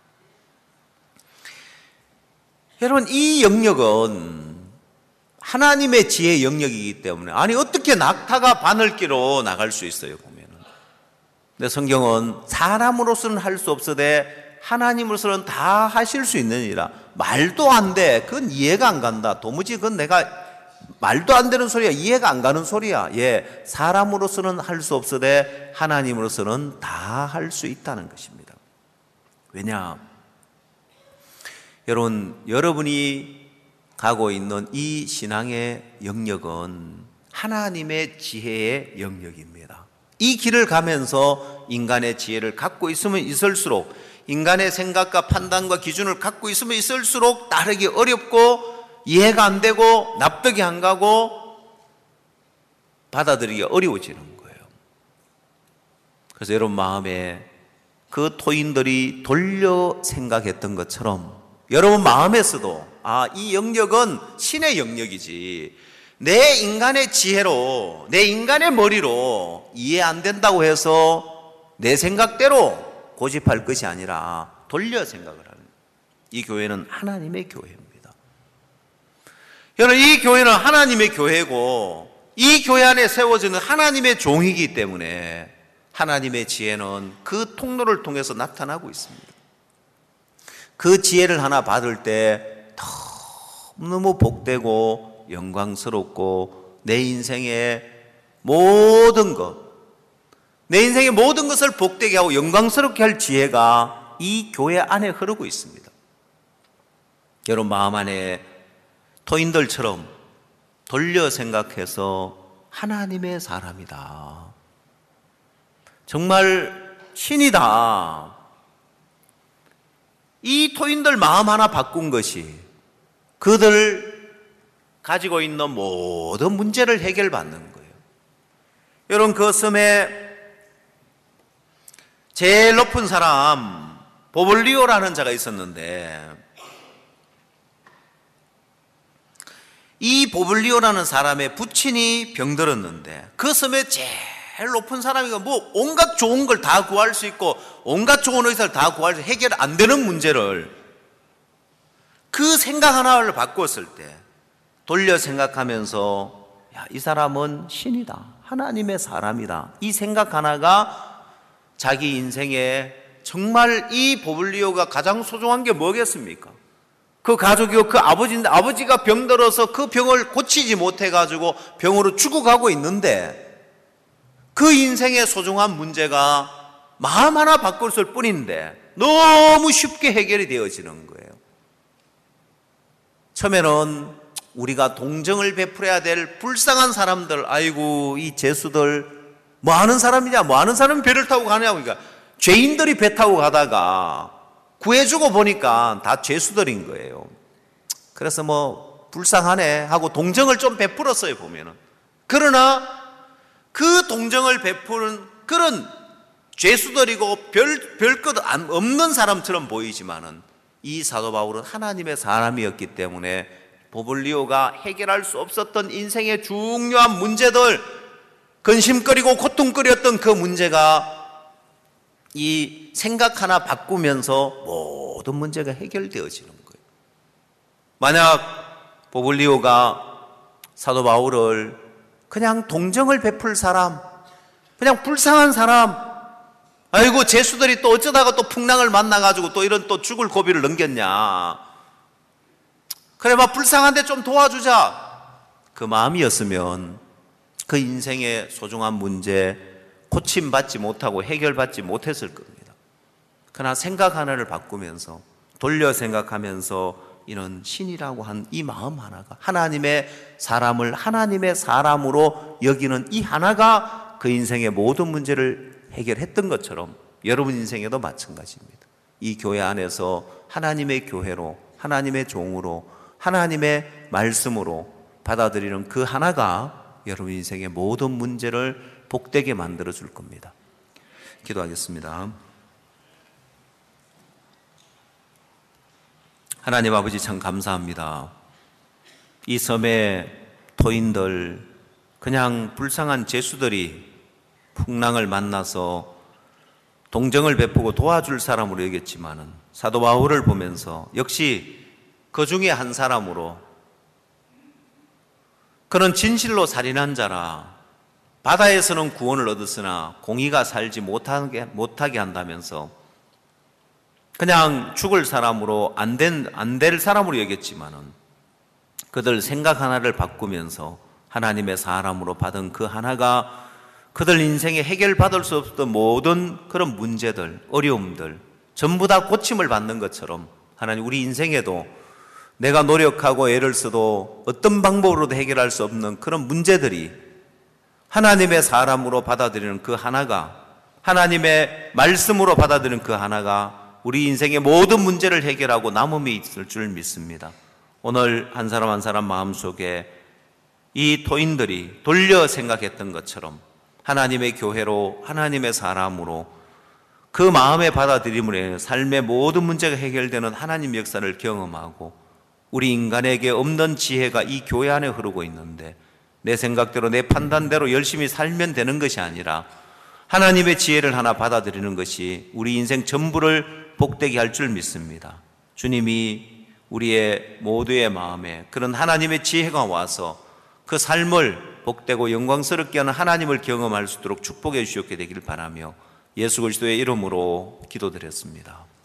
여러분, 이 영역은 하나님의 지혜의 영역이기 때문에, 아니 어떻게 낙타가 바늘기로 나갈 수 있어요 보면은. 근데 성경은 사람으로서는 할 수 없으되 하나님으로서는 다 하실 수 있느니라. 말도 안 돼. 그건 이해가 안 간다. 도무지 그건 내가 말도 안 되는 소리야. 이해가 안 가는 소리야. 예, 사람으로서는 할 수 없으되 하나님으로서는 다 할 수 있다는 것입니다. 왜냐? 여러분, 여러분이 가고 있는 이 신앙의 영역은 하나님의 지혜의 영역입니다. 이 길을 가면서 인간의 지혜를 갖고 있으면 있을수록, 인간의 생각과 판단과 기준을 갖고 있으면 있을수록 따르기 어렵고 이해가 안 되고 납득이 안 가고 받아들이기 어려워지는 거예요. 그래서 여러분 마음에 그 토인들이 돌려 생각했던 것처럼 여러분 마음에서도 아, 이 영역은 신의 영역이지, 내 인간의 지혜로, 내 인간의 머리로 이해 안 된다고 해서 내 생각대로 고집할 것이 아니라 돌려 생각을 하는, 이 교회는 하나님의 교회입니다. 여러분, 이 교회는 하나님의 교회고 이 교회 안에 세워지는 하나님의 종이기 때문에 하나님의 지혜는 그 통로를 통해서 나타나고 있습니다. 그 지혜를 하나 받을 때 너무 복되고 영광스럽고 내 인생의 모든 것, 내 인생의 모든 것을 복되게 하고 영광스럽게 할 지혜가 이 교회 안에 흐르고 있습니다. 여러분 마음 안에 토인들처럼 돌려 생각해서 하나님의 사람이다, 정말 신이다, 이 토인들 마음 하나 바꾼 것이 그들 가지고 있는 모든 문제를 해결받는 거예요. 여러분, 그 섬에 제일 높은 사람 보블리오라는 자가 있었는데, 이 보블리오라는 사람의 부친이 병들었는데 그 섬에 제일 높은 사람이가 뭐 온갖 좋은 걸 다 구할 수 있고 온갖 좋은 의사를 다 구할 수, 해결 안 되는 문제를 그 생각 하나를 바꿨을 때 돌려 생각하면서 야, 이 사람은 신이다, 하나님의 사람이다, 이 생각 하나가 자기 인생에 정말 이 보블리오가 가장 소중한 게 뭐겠습니까? 그 가족이고 그 아버지인데 아버지가 병들어서 그 병을 고치지 못해가지고 병으로 죽어가고 있는데 그 인생의 소중한 문제가 마음 하나 바꿨을 뿐인데 너무 쉽게 해결이 되어지는 거예요. 처음에는 우리가 동정을 베풀어야 될 불쌍한 사람들, 아이고 이 죄수들 뭐 하는 사람이냐, 뭐 하는 사람이 배를 타고 가냐고, 그러니까 죄인들이 배 타고 가다가 구해주고 보니까 다 죄수들인 거예요. 그래서 뭐 불쌍하네 하고 동정을 좀 베풀었어요, 보면은. 그러나 그 동정을 베푸는 그런 죄수들이고 별, 별것 없는 사람처럼 보이지만은 이 사도 바울은 하나님의 사람이었기 때문에 보블리오가 해결할 수 없었던 인생의 중요한 문제들, 근심거리고 고통거리였던 그 문제가 이 생각 하나 바꾸면서 모든 문제가 해결되어지는 거예요. 만약 보블리오가 사도 바울을 그냥 동정을 베풀 사람, 그냥 불쌍한 사람, 아이고 죄수들이 또 어쩌다가 또 풍랑을 만나가지고 또 이런 또 죽을 고비를 넘겼냐, 그래 막 불쌍한데 좀 도와주자, 그 마음이었으면 그 인생의 소중한 문제 고침받지 못하고 해결받지 못했을 겁니다. 그러나 생각 하나를 바꾸면서 돌려 생각하면서 이런 신이라고 한 이 마음 하나가, 하나님의 사람을 하나님의 사람으로 여기는 이 하나가 그 인생의 모든 문제를 해결했던 것처럼 여러분 인생에도 마찬가지입니다. 이 교회 안에서 하나님의 교회로, 하나님의 종으로, 하나님의 말씀으로 받아들이는 그 하나가 여러분 인생의 모든 문제를 복되게 만들어 줄 겁니다. 기도하겠습니다. 하나님 아버지, 참 감사합니다. 이 섬의 토인들, 그냥 불쌍한 죄수들이 풍랑을 만나서 동정을 베푸고 도와줄 사람으로 여겼지만은 사도 바울을 보면서 역시 그 중에 한 사람으로, 그는 진실로 살인한 자라 바다에서는 구원을 얻었으나 공의가 살지 못하게, 못하게 한다면서 그냥 죽을 사람으로 안 된, 안 될 사람으로 여겼지만은 그들 생각 하나를 바꾸면서 하나님의 사람으로 받은 그 하나가 그들 인생에 해결받을 수 없었던 모든 그런 문제들, 어려움들 전부 다 고침을 받는 것처럼 하나님 우리 인생에도 내가 노력하고 애를 써도 어떤 방법으로도 해결할 수 없는 그런 문제들이 하나님의 사람으로 받아들이는 그 하나가, 하나님의 말씀으로 받아들이는 그 하나가 우리 인생의 모든 문제를 해결하고 남음이 있을 줄 믿습니다. 오늘 한 사람 한 사람 마음속에 이 토인들이 돌려 생각했던 것처럼 하나님의 교회로, 하나님의 사람으로 그 마음의 받아들임으로 인해 삶의 모든 문제가 해결되는 하나님 역사를 경험하고 우리 인간에게 없는 지혜가 이 교회 안에 흐르고 있는데 내 생각대로 내 판단대로 열심히 살면 되는 것이 아니라 하나님의 지혜를 하나 받아들이는 것이 우리 인생 전부를 복되게 할 줄 믿습니다. 주님이 우리의 모두의 마음에 그런 하나님의 지혜가 와서 그 삶을 복되고 영광스럽게 하는 하나님을 경험할 수 있도록 축복해 주시옵게 되기를 바라며 예수 그리스도의 이름으로 기도드렸습니다.